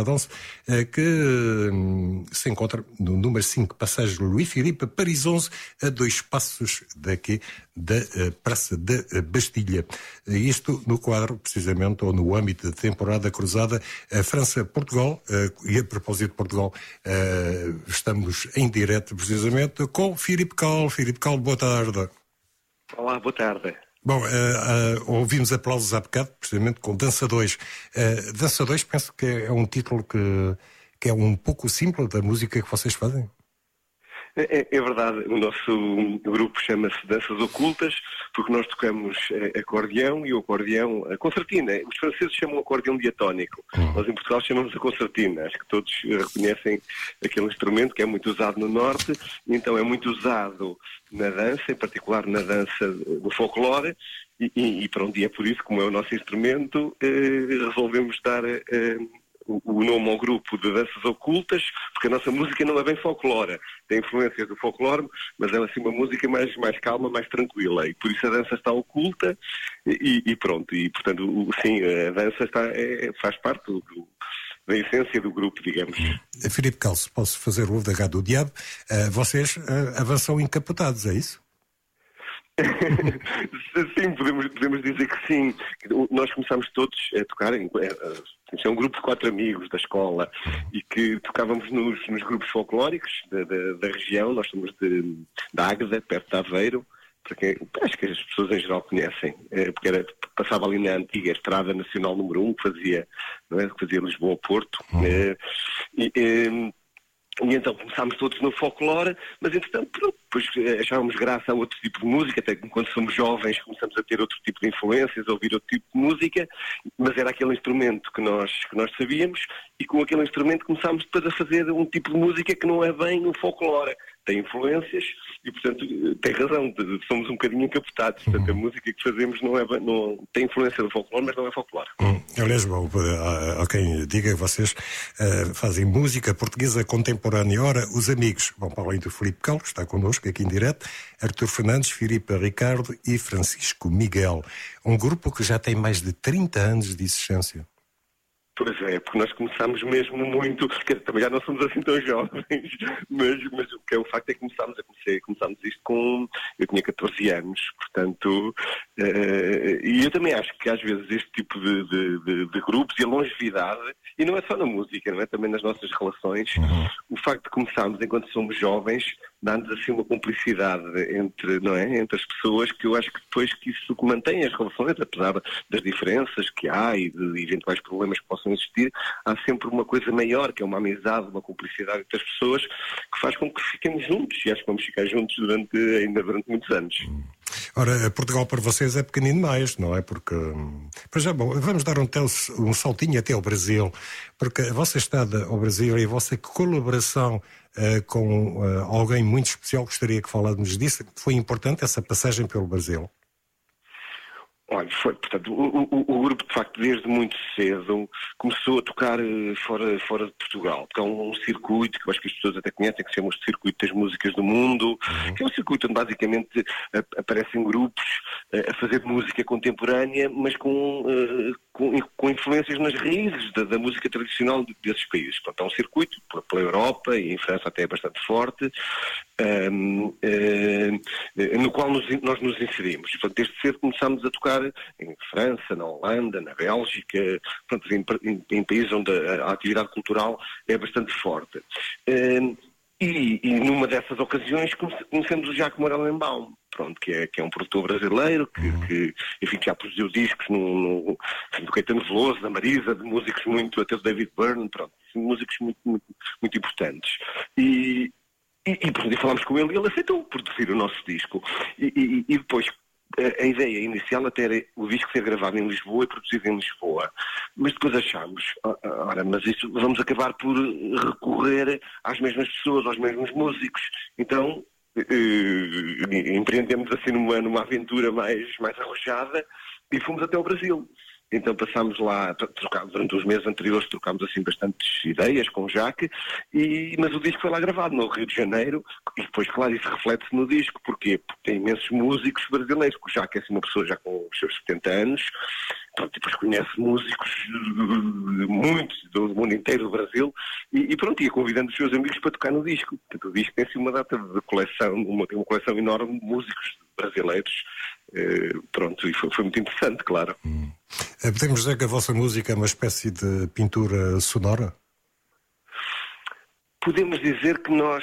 que se encontra no número 5, Passagem Louis Philippe, Paris 11, a 2 passos daqui da Praça da Bastilha. Isto no quadro, precisamente, ou no âmbito da temporada cruzada França-Portugal, e a propósito de Portugal, estamos em direto precisamente com Filipe Cal. Filipe Cal, boa tarde. Olá, boa tarde. Bom, ouvimos aplausos há bocado, precisamente com Dança 2. Dança 2 penso que é um título que é um pouco simples da música que vocês fazem. É verdade, o nosso grupo chama-se Danças Ocultas, porque nós tocamos acordeão e o acordeão, a concertina. Os franceses chamam acordeão diatónico, nós em Portugal chamamos a concertina. Acho que todos reconhecem aquele instrumento que é muito usado no Norte, e então é muito usado na dança, em particular na dança do folclore, e pronto, e é por isso, como é o nosso instrumento, resolvemos dar o nome ao grupo de Danças Ocultas, porque a nossa música não é bem folclore, tem influências do folclore, mas é assim uma música mais calma, mais tranquila, e por isso a dança está oculta, e pronto, e portanto, sim, a dança faz parte da essência do grupo, digamos. Filipe Cal, se posso fazer o advogado do diabo, vocês avançam encapotados, é isso? Sim, podemos dizer que sim. Nós começámos todos a tocar, é um grupo de 4 amigos da escola e que tocávamos nos grupos folclóricos da região. Nós somos da Águeda, perto de Aveiro, porque acho que as pessoas em geral conhecem, porque passava ali na antiga Estrada Nacional número 1, que fazia Lisboa-Porto. E então começámos todos no folclore, mas entretanto, depois achávamos graça a outro tipo de música, até que quando somos jovens começamos a ter outro tipo de influências, a ouvir outro tipo de música, mas era aquele instrumento que nós sabíamos, e com aquele instrumento começámos depois a fazer um tipo de música que não é bem o folclore. Tem influências e, portanto, tem razão, somos um bocadinho encapotados. Portanto, a música que fazemos não tem influência do folclore, mas não é folclore. Aliás, bom, há quem diga que vocês fazem música portuguesa contemporânea. Ora, os amigos, bom, para além do Filipe Cal, que está connosco aqui em direto, Artur Fernandes, Filipe Ricardo e Francisco Miguel. Um grupo que já tem mais de 30 anos de existência. Pois é, porque nós começámos mesmo muito, também já não somos assim tão jovens, mas o que é o facto é que começámos isto eu tinha 14 anos, portanto, e eu também acho que às vezes este tipo de grupos e a longevidade, e não é só na música, não é? Também nas nossas relações, o facto de começarmos enquanto somos jovens, dá-nos assim uma cumplicidade entre as pessoas, que eu acho que depois que isso mantém as relações, apesar das diferenças que há e de eventuais problemas que possam existir, há sempre uma coisa maior, que é uma amizade, uma cumplicidade entre as pessoas, que faz com que fiquemos juntos, e acho que vamos ficar juntos ainda durante muitos anos. Ora, Portugal para vocês é pequenino demais, não é? Porque, por exemplo, vamos dar um saltinho até ao Brasil, porque a vossa estada ao Brasil e a vossa colaboração com alguém muito especial, gostaria que falássemos disso. Foi importante essa passagem pelo Brasil? Olha, portanto, o grupo, de facto, desde muito cedo, começou a tocar fora de Portugal, porque é um circuito que eu acho que as pessoas até conhecem, que se chama o Circuito das Músicas do Mundo, que é um circuito onde basicamente aparecem grupos a fazer música contemporânea, mas com influências nas raízes da música tradicional desses países. Portanto, é um circuito pela Europa, e em França até é bastante forte, no qual nós nos inserimos. Portanto, desde cedo começámos a tocar em França, na Holanda, na Bélgica, portanto, em países onde a atividade cultural é bastante forte. E numa dessas ocasiões conhecemos o Jacques Morellenbaum. pronto, que é um produtor brasileiro, que enfim, já produziu discos do Caetano Veloso, da Marisa, de músicos muito, até do David Byrne, pronto, músicos muito importantes. E falámos com ele e ele aceitou produzir o nosso disco. E depois, a ideia inicial até era o disco ser gravado em Lisboa e produzido em Lisboa. Mas depois achámos, mas isso vamos acabar por recorrer às mesmas pessoas, aos mesmos músicos. Então, empreendemos assim numa aventura mais arrojada e fomos até ao Brasil. Então passámos lá, durante os meses anteriores trocámos assim bastantes ideias com o Jacques, mas o disco foi lá gravado no Rio de Janeiro, e depois, claro, isso reflete-se no disco. Porquê? Porque tem imensos músicos brasileiros, porque o Jacques é assim, uma pessoa já com os seus 70 anos, pronto, depois conhece músicos muitos do mundo inteiro do Brasil, e pronto, ia convidando os seus amigos para tocar no disco. Portanto, o disco tem assim uma data de coleção, uma coleção enorme de músicos brasileiros, pronto, e foi muito interessante, claro. Podemos dizer que a vossa música é uma espécie de pintura sonora? Podemos dizer que nós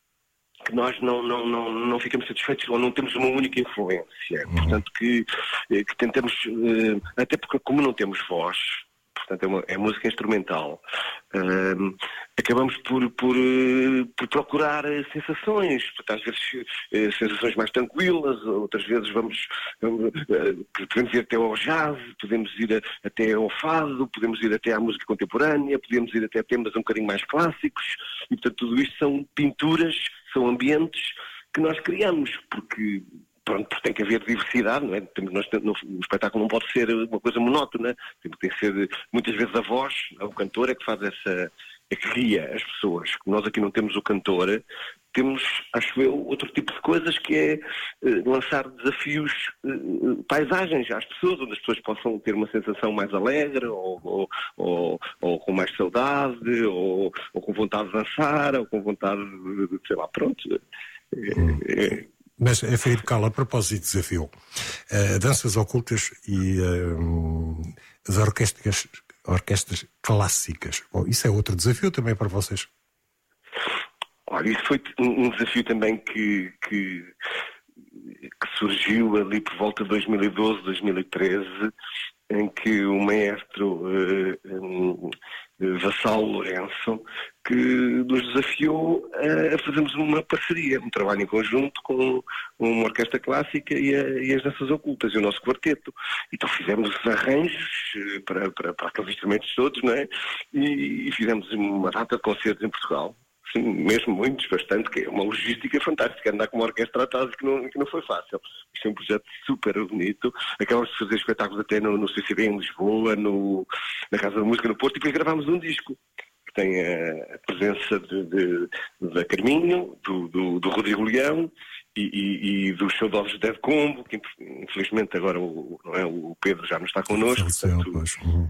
não ficamos satisfeitos ou não temos uma única influência. Portanto, que tentamos, até porque como não temos voz, portanto é música instrumental, acabamos por procurar sensações, portanto, às vezes sensações mais tranquilas, outras vezes podemos ir até ao jazz, podemos ir até ao fado, podemos ir até à música contemporânea, podemos ir até a temas um bocadinho mais clássicos, e portanto tudo isto são pinturas, são ambientes que nós criamos, porque tem que haver diversidade, não é? O espetáculo não pode ser uma coisa monótona, tem que ser, muitas vezes a voz, o cantor é que faz é que guia as pessoas. Nós aqui não temos o cantor, temos, acho eu, outro tipo de coisas, que é lançar desafios, paisagens às pessoas, onde as pessoas possam ter uma sensação mais alegre, ou com mais saudade, ou com vontade de dançar, ou com vontade de sei lá, pronto. Mas, Filipe Cala, a propósito de desafio, danças ocultas e as orquestras clássicas, bom, isso é outro desafio também para vocês? Olha, isso foi um desafio também que surgiu ali por volta de 2012, 2013, em que o maestro Vassal Lourenço que nos desafiou a fazermos uma parceria, um trabalho em conjunto com uma orquestra clássica e as danças ocultas, e o nosso quarteto. Então fizemos os arranjos para aqueles instrumentos todos, não é? E fizemos uma data de concertos em Portugal. Sim, mesmo muitos, bastante, que é uma logística fantástica, andar com uma orquestra atrás que não foi fácil. Isto é um projeto super bonito. Acabamos de fazer espetáculos até no CCB em Lisboa, na Casa da Música no Porto, e depois gravámos um disco. Que tem a presença da Carminho, do Rodrigo Leão e do Show de Ovos Dead Combo, que infelizmente agora o Pedro já não está connosco. Portanto,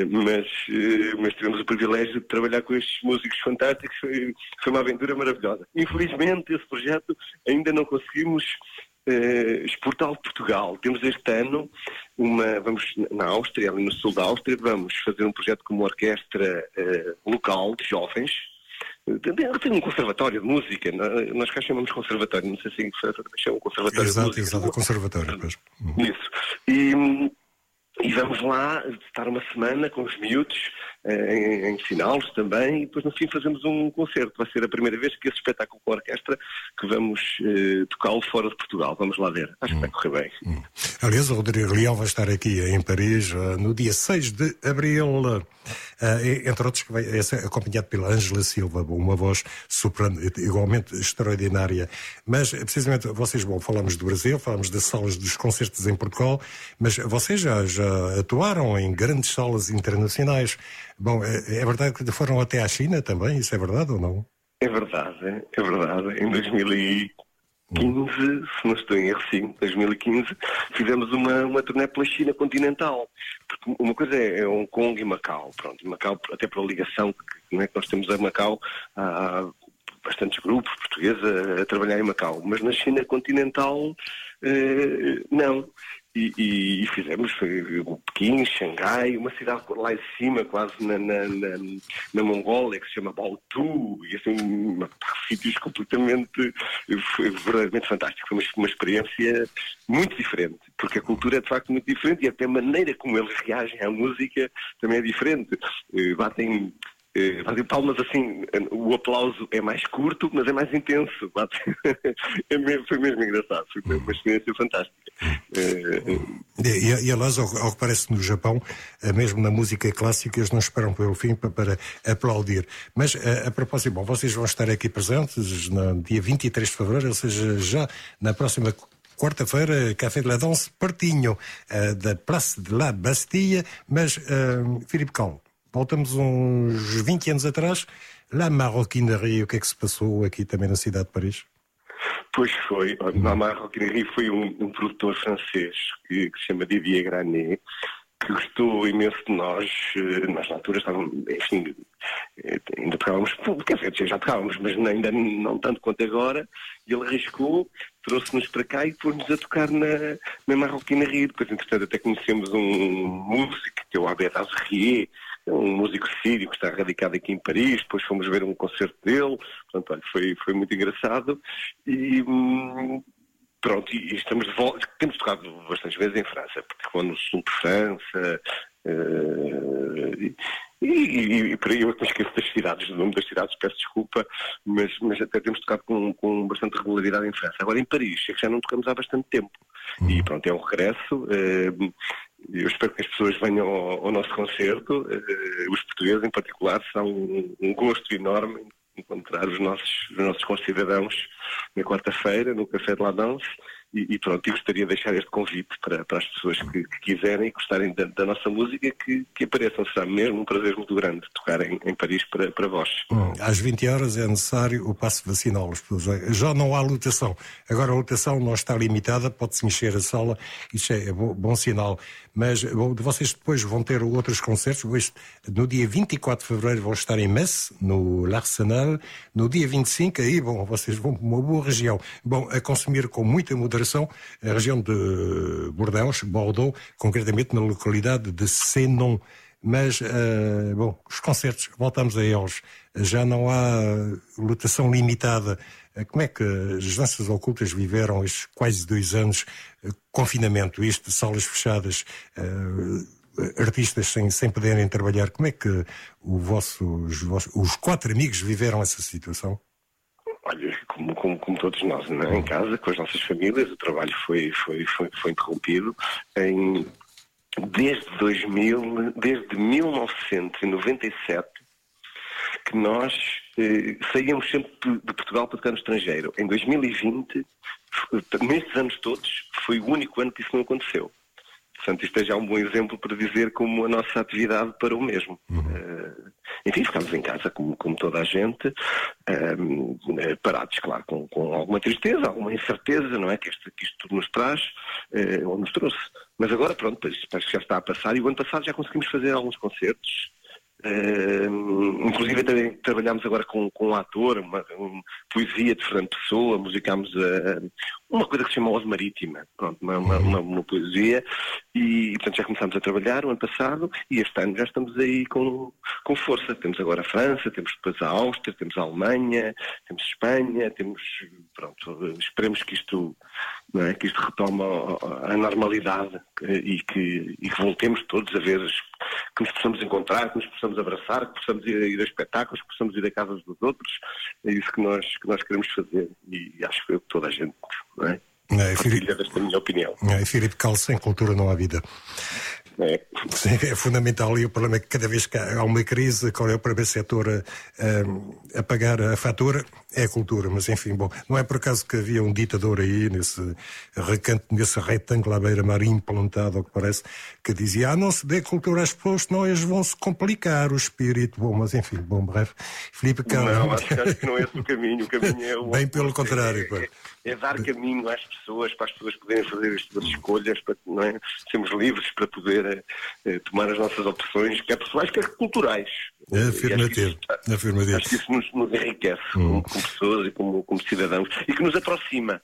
mas tivemos o privilégio de trabalhar com estes músicos fantásticos. Foi uma aventura maravilhosa. Infelizmente esse projeto ainda não conseguimos exportá-lo de Portugal. Temos este ano vamos na Áustria, ali no sul da Áustria, vamos fazer um projeto com uma orquestra local de jovens. Tem um conservatório de música, nós cá chamamos conservatório, não sei se chamam conservatório de música. Exato, conservatório. Isso. E vamos lá estar uma semana com os miúdos, ensiná-los também, e depois no fim fazemos um concerto. Vai ser a primeira vez que esse espetáculo com a orquestra que vamos tocá-lo fora de Portugal. Vamos lá ver. Acho que vai correr bem. Aliás, o Rodrigo Leão vai estar aqui em Paris no dia 6 de abril, entre outros, que vai ser acompanhado pela Ângela Silva, uma voz soprano igualmente extraordinária. Mas, precisamente, vocês, falamos do Brasil, falamos das salas dos concertos em Portugal, mas vocês já atuaram em grandes salas internacionais. Bom, é verdade que foram até à China também? Isso é verdade ou não? É verdade. Em 2015, se não estou em erro, sim, 2015, fizemos uma turnê pela China continental. Porque uma coisa é Hong Kong e Macau. Pronto, Macau, até pela ligação que nós temos a Macau, há bastantes grupos portugueses a trabalhar em Macau. Mas na China continental, não. E fizemos Pequim, Xangai, uma cidade por lá em cima, quase na Mongólia, que se chama Baotou, e assim, sítios completamente, foi verdadeiramente fantástico. Foi uma experiência muito diferente, porque a cultura é de facto muito diferente e até a maneira como eles reagem à música também é diferente. Batem palmas assim, o aplauso é mais curto, mas é mais intenso. Foi mesmo engraçado, foi uma experiência fantástica. E aliás, ao que parece no Japão, mesmo na música clássica, eles não esperam pelo fim para aplaudir. Mas, a propósito, bom, vocês vão estar aqui presentes no dia 23 de fevereiro, ou seja, já na próxima quarta-feira, Café de la Danse, pertinho da Place de la Bastille. Mas, Philippe Cal, voltamos uns 20 anos atrás, La Maroquinerie, o que é que se passou aqui também na cidade de Paris? Pois foi. La Maroquinerie foi um produtor francês que se chama Didier Granet, que gostou imenso de nós. Nós na altura estávamos, enfim, ainda tocávamos, quer dizer, já tocávamos, mas ainda não tanto quanto agora, e ele arriscou, trouxe-nos para cá e pôs-nos a tocar na Maroquinerie. Depois, entretanto, até conhecemos um músico, que é o Abed Azrier, um músico sírio que está radicado aqui em Paris. Depois fomos ver um concerto dele. Portanto, olha, foi muito engraçado. E pronto, e estamos de volta. Temos tocado bastantes vezes em França, porque no sul de França. E por aí eu me esqueço das cidades, do nome das cidades, peço desculpa, mas até temos tocado com bastante regularidade em França. Agora em Paris, é que já não tocamos há bastante tempo. E pronto, é um regresso. Eu espero que as pessoas venham ao nosso concerto. Os portugueses, em particular, será um gosto enorme encontrar os nossos concidadãos na quarta-feira, no Café de la Danse. E pronto, eu gostaria de deixar este convite para as pessoas que quiserem e gostarem da nossa música, que apareçam. Será mesmo um prazer muito grande tocar em Paris para vós. Às 20 horas é necessário o passe vacinal. Já não há lotação. Agora a lotação não está limitada, pode-se encher a sala, isso é bom sinal. Mas vocês depois vão ter outros concertos. No dia 24 de fevereiro vão estar em Metz, no L'Arsenal. No dia 25, aí, vocês vão para uma boa região. A consumir com muita moderação a região de Bordeaux, concretamente na localidade de Senon. Mas, os concertos, voltamos a eles. Já não há lotação limitada. Como é que as danças ocultas viveram estes quase 2 anos confinamento, isto de salas fechadas, artistas sem poderem trabalhar? Como é que os 4 amigos viveram essa situação? Olha, como todos nós, né? Em casa, com as nossas famílias, o trabalho foi interrompido. Desde 1997, que nós saíamos sempre de Portugal para tocar no estrangeiro. Em 2020, nestes anos todos, foi o único ano que isso não aconteceu. Portanto, isto é já um bom exemplo para dizer como a nossa atividade parou mesmo. Enfim, ficámos em casa como toda a gente, parados, claro, com alguma tristeza, alguma incerteza, não é? Que isto tudo nos traz, ou nos trouxe. Mas agora, pronto, parece que já está a passar, e o ano passado já conseguimos fazer alguns concertos. Inclusive também trabalhámos agora com um ator, uma poesia de Fernando Pessoa, musicámos uma coisa que se chama Ode Marítima, pronto, uma poesia, e portanto já começámos a trabalhar o ano passado, e este ano já estamos aí com força. Temos agora a França, temos depois a Áustria, temos a Alemanha, temos a Espanha, pronto, esperemos que isto retome a normalidade e que voltemos todos a ver, que nos possamos encontrar, que nos possamos abraçar, que possamos ir a espetáculos, que possamos ir a casas dos outros. É isso que nós queremos fazer, e acho que toda a gente, não é? Partilha desta minha opinião. Philippe Cal, sem cultura não há vida. É fundamental, e o problema é que cada vez que há uma crise, qual é o primeiro setor a pagar a fatura? É a cultura. Mas enfim, não é por acaso que havia um ditador aí nesse recanto, nesse retângulo à beira-mar implantado, ao que parece, que dizia: não se dê cultura às pessoas, senão eles vão se complicar o espírito. Mas enfim, breve. Filipe Cal. Não, acho que não é esse o caminho é o bem pelo contrário. É dar caminho às pessoas, para as pessoas poderem fazer as suas escolhas, para, não é? Sermos livres para poder tomar as nossas opções, quer pessoais, quer culturais. Afirmativo. Acho que isso nos enriquece como pessoas e como cidadãos, e que nos aproxima.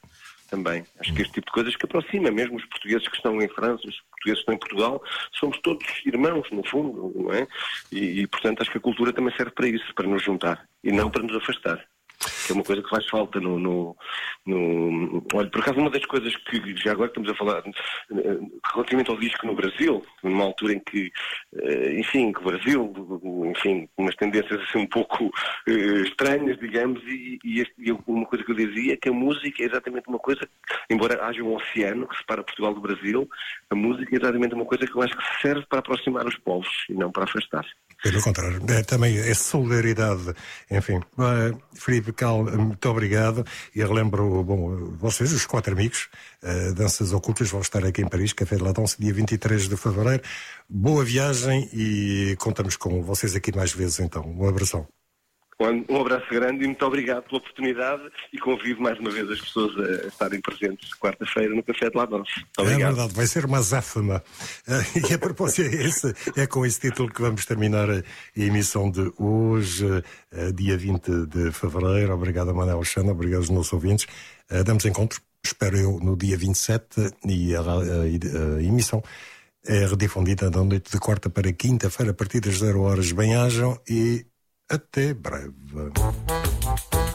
também. Acho que este tipo de coisas que aproxima mesmo os portugueses que estão em França, os portugueses que estão em Portugal, somos todos irmãos, no fundo, não é? E portanto, acho que a cultura também serve para isso, para nos juntar e não para nos afastar. Que é uma coisa que faz falta Olha, por acaso, uma das coisas que já agora estamos a falar relativamente ao disco no Brasil, numa altura em que, enfim, que o Brasil, enfim, umas tendências assim um pouco estranhas, digamos, e uma coisa que eu dizia é que a música é exatamente uma coisa, embora haja um oceano que separa Portugal do Brasil, a música é exatamente uma coisa que eu acho que serve para aproximar os povos e não para afastar. Pelo contrário, também é solidariedade. Enfim, Filipe Cal, muito obrigado. E relembro, vocês, os 4 amigos, Danças Ocultas, vão estar aqui em Paris, Café de la Danse, dia 23 de fevereiro. Boa viagem e contamos com vocês aqui mais vezes, então. Um abração. Um abraço grande e muito obrigado pela oportunidade e convido mais uma vez as pessoas a estarem presentes quarta-feira no Café de la Danse. É verdade, vai ser uma azáfama. E a propósito, é com esse título que vamos terminar a emissão de hoje, dia 20 de fevereiro. Obrigado a Manuel Alexandre, obrigado aos nossos ouvintes. Damos encontro, espero eu, no dia 27 e a emissão é redifundida da noite de quarta para quinta-feira a partir das 0 horas. Bem-ajam e até breve.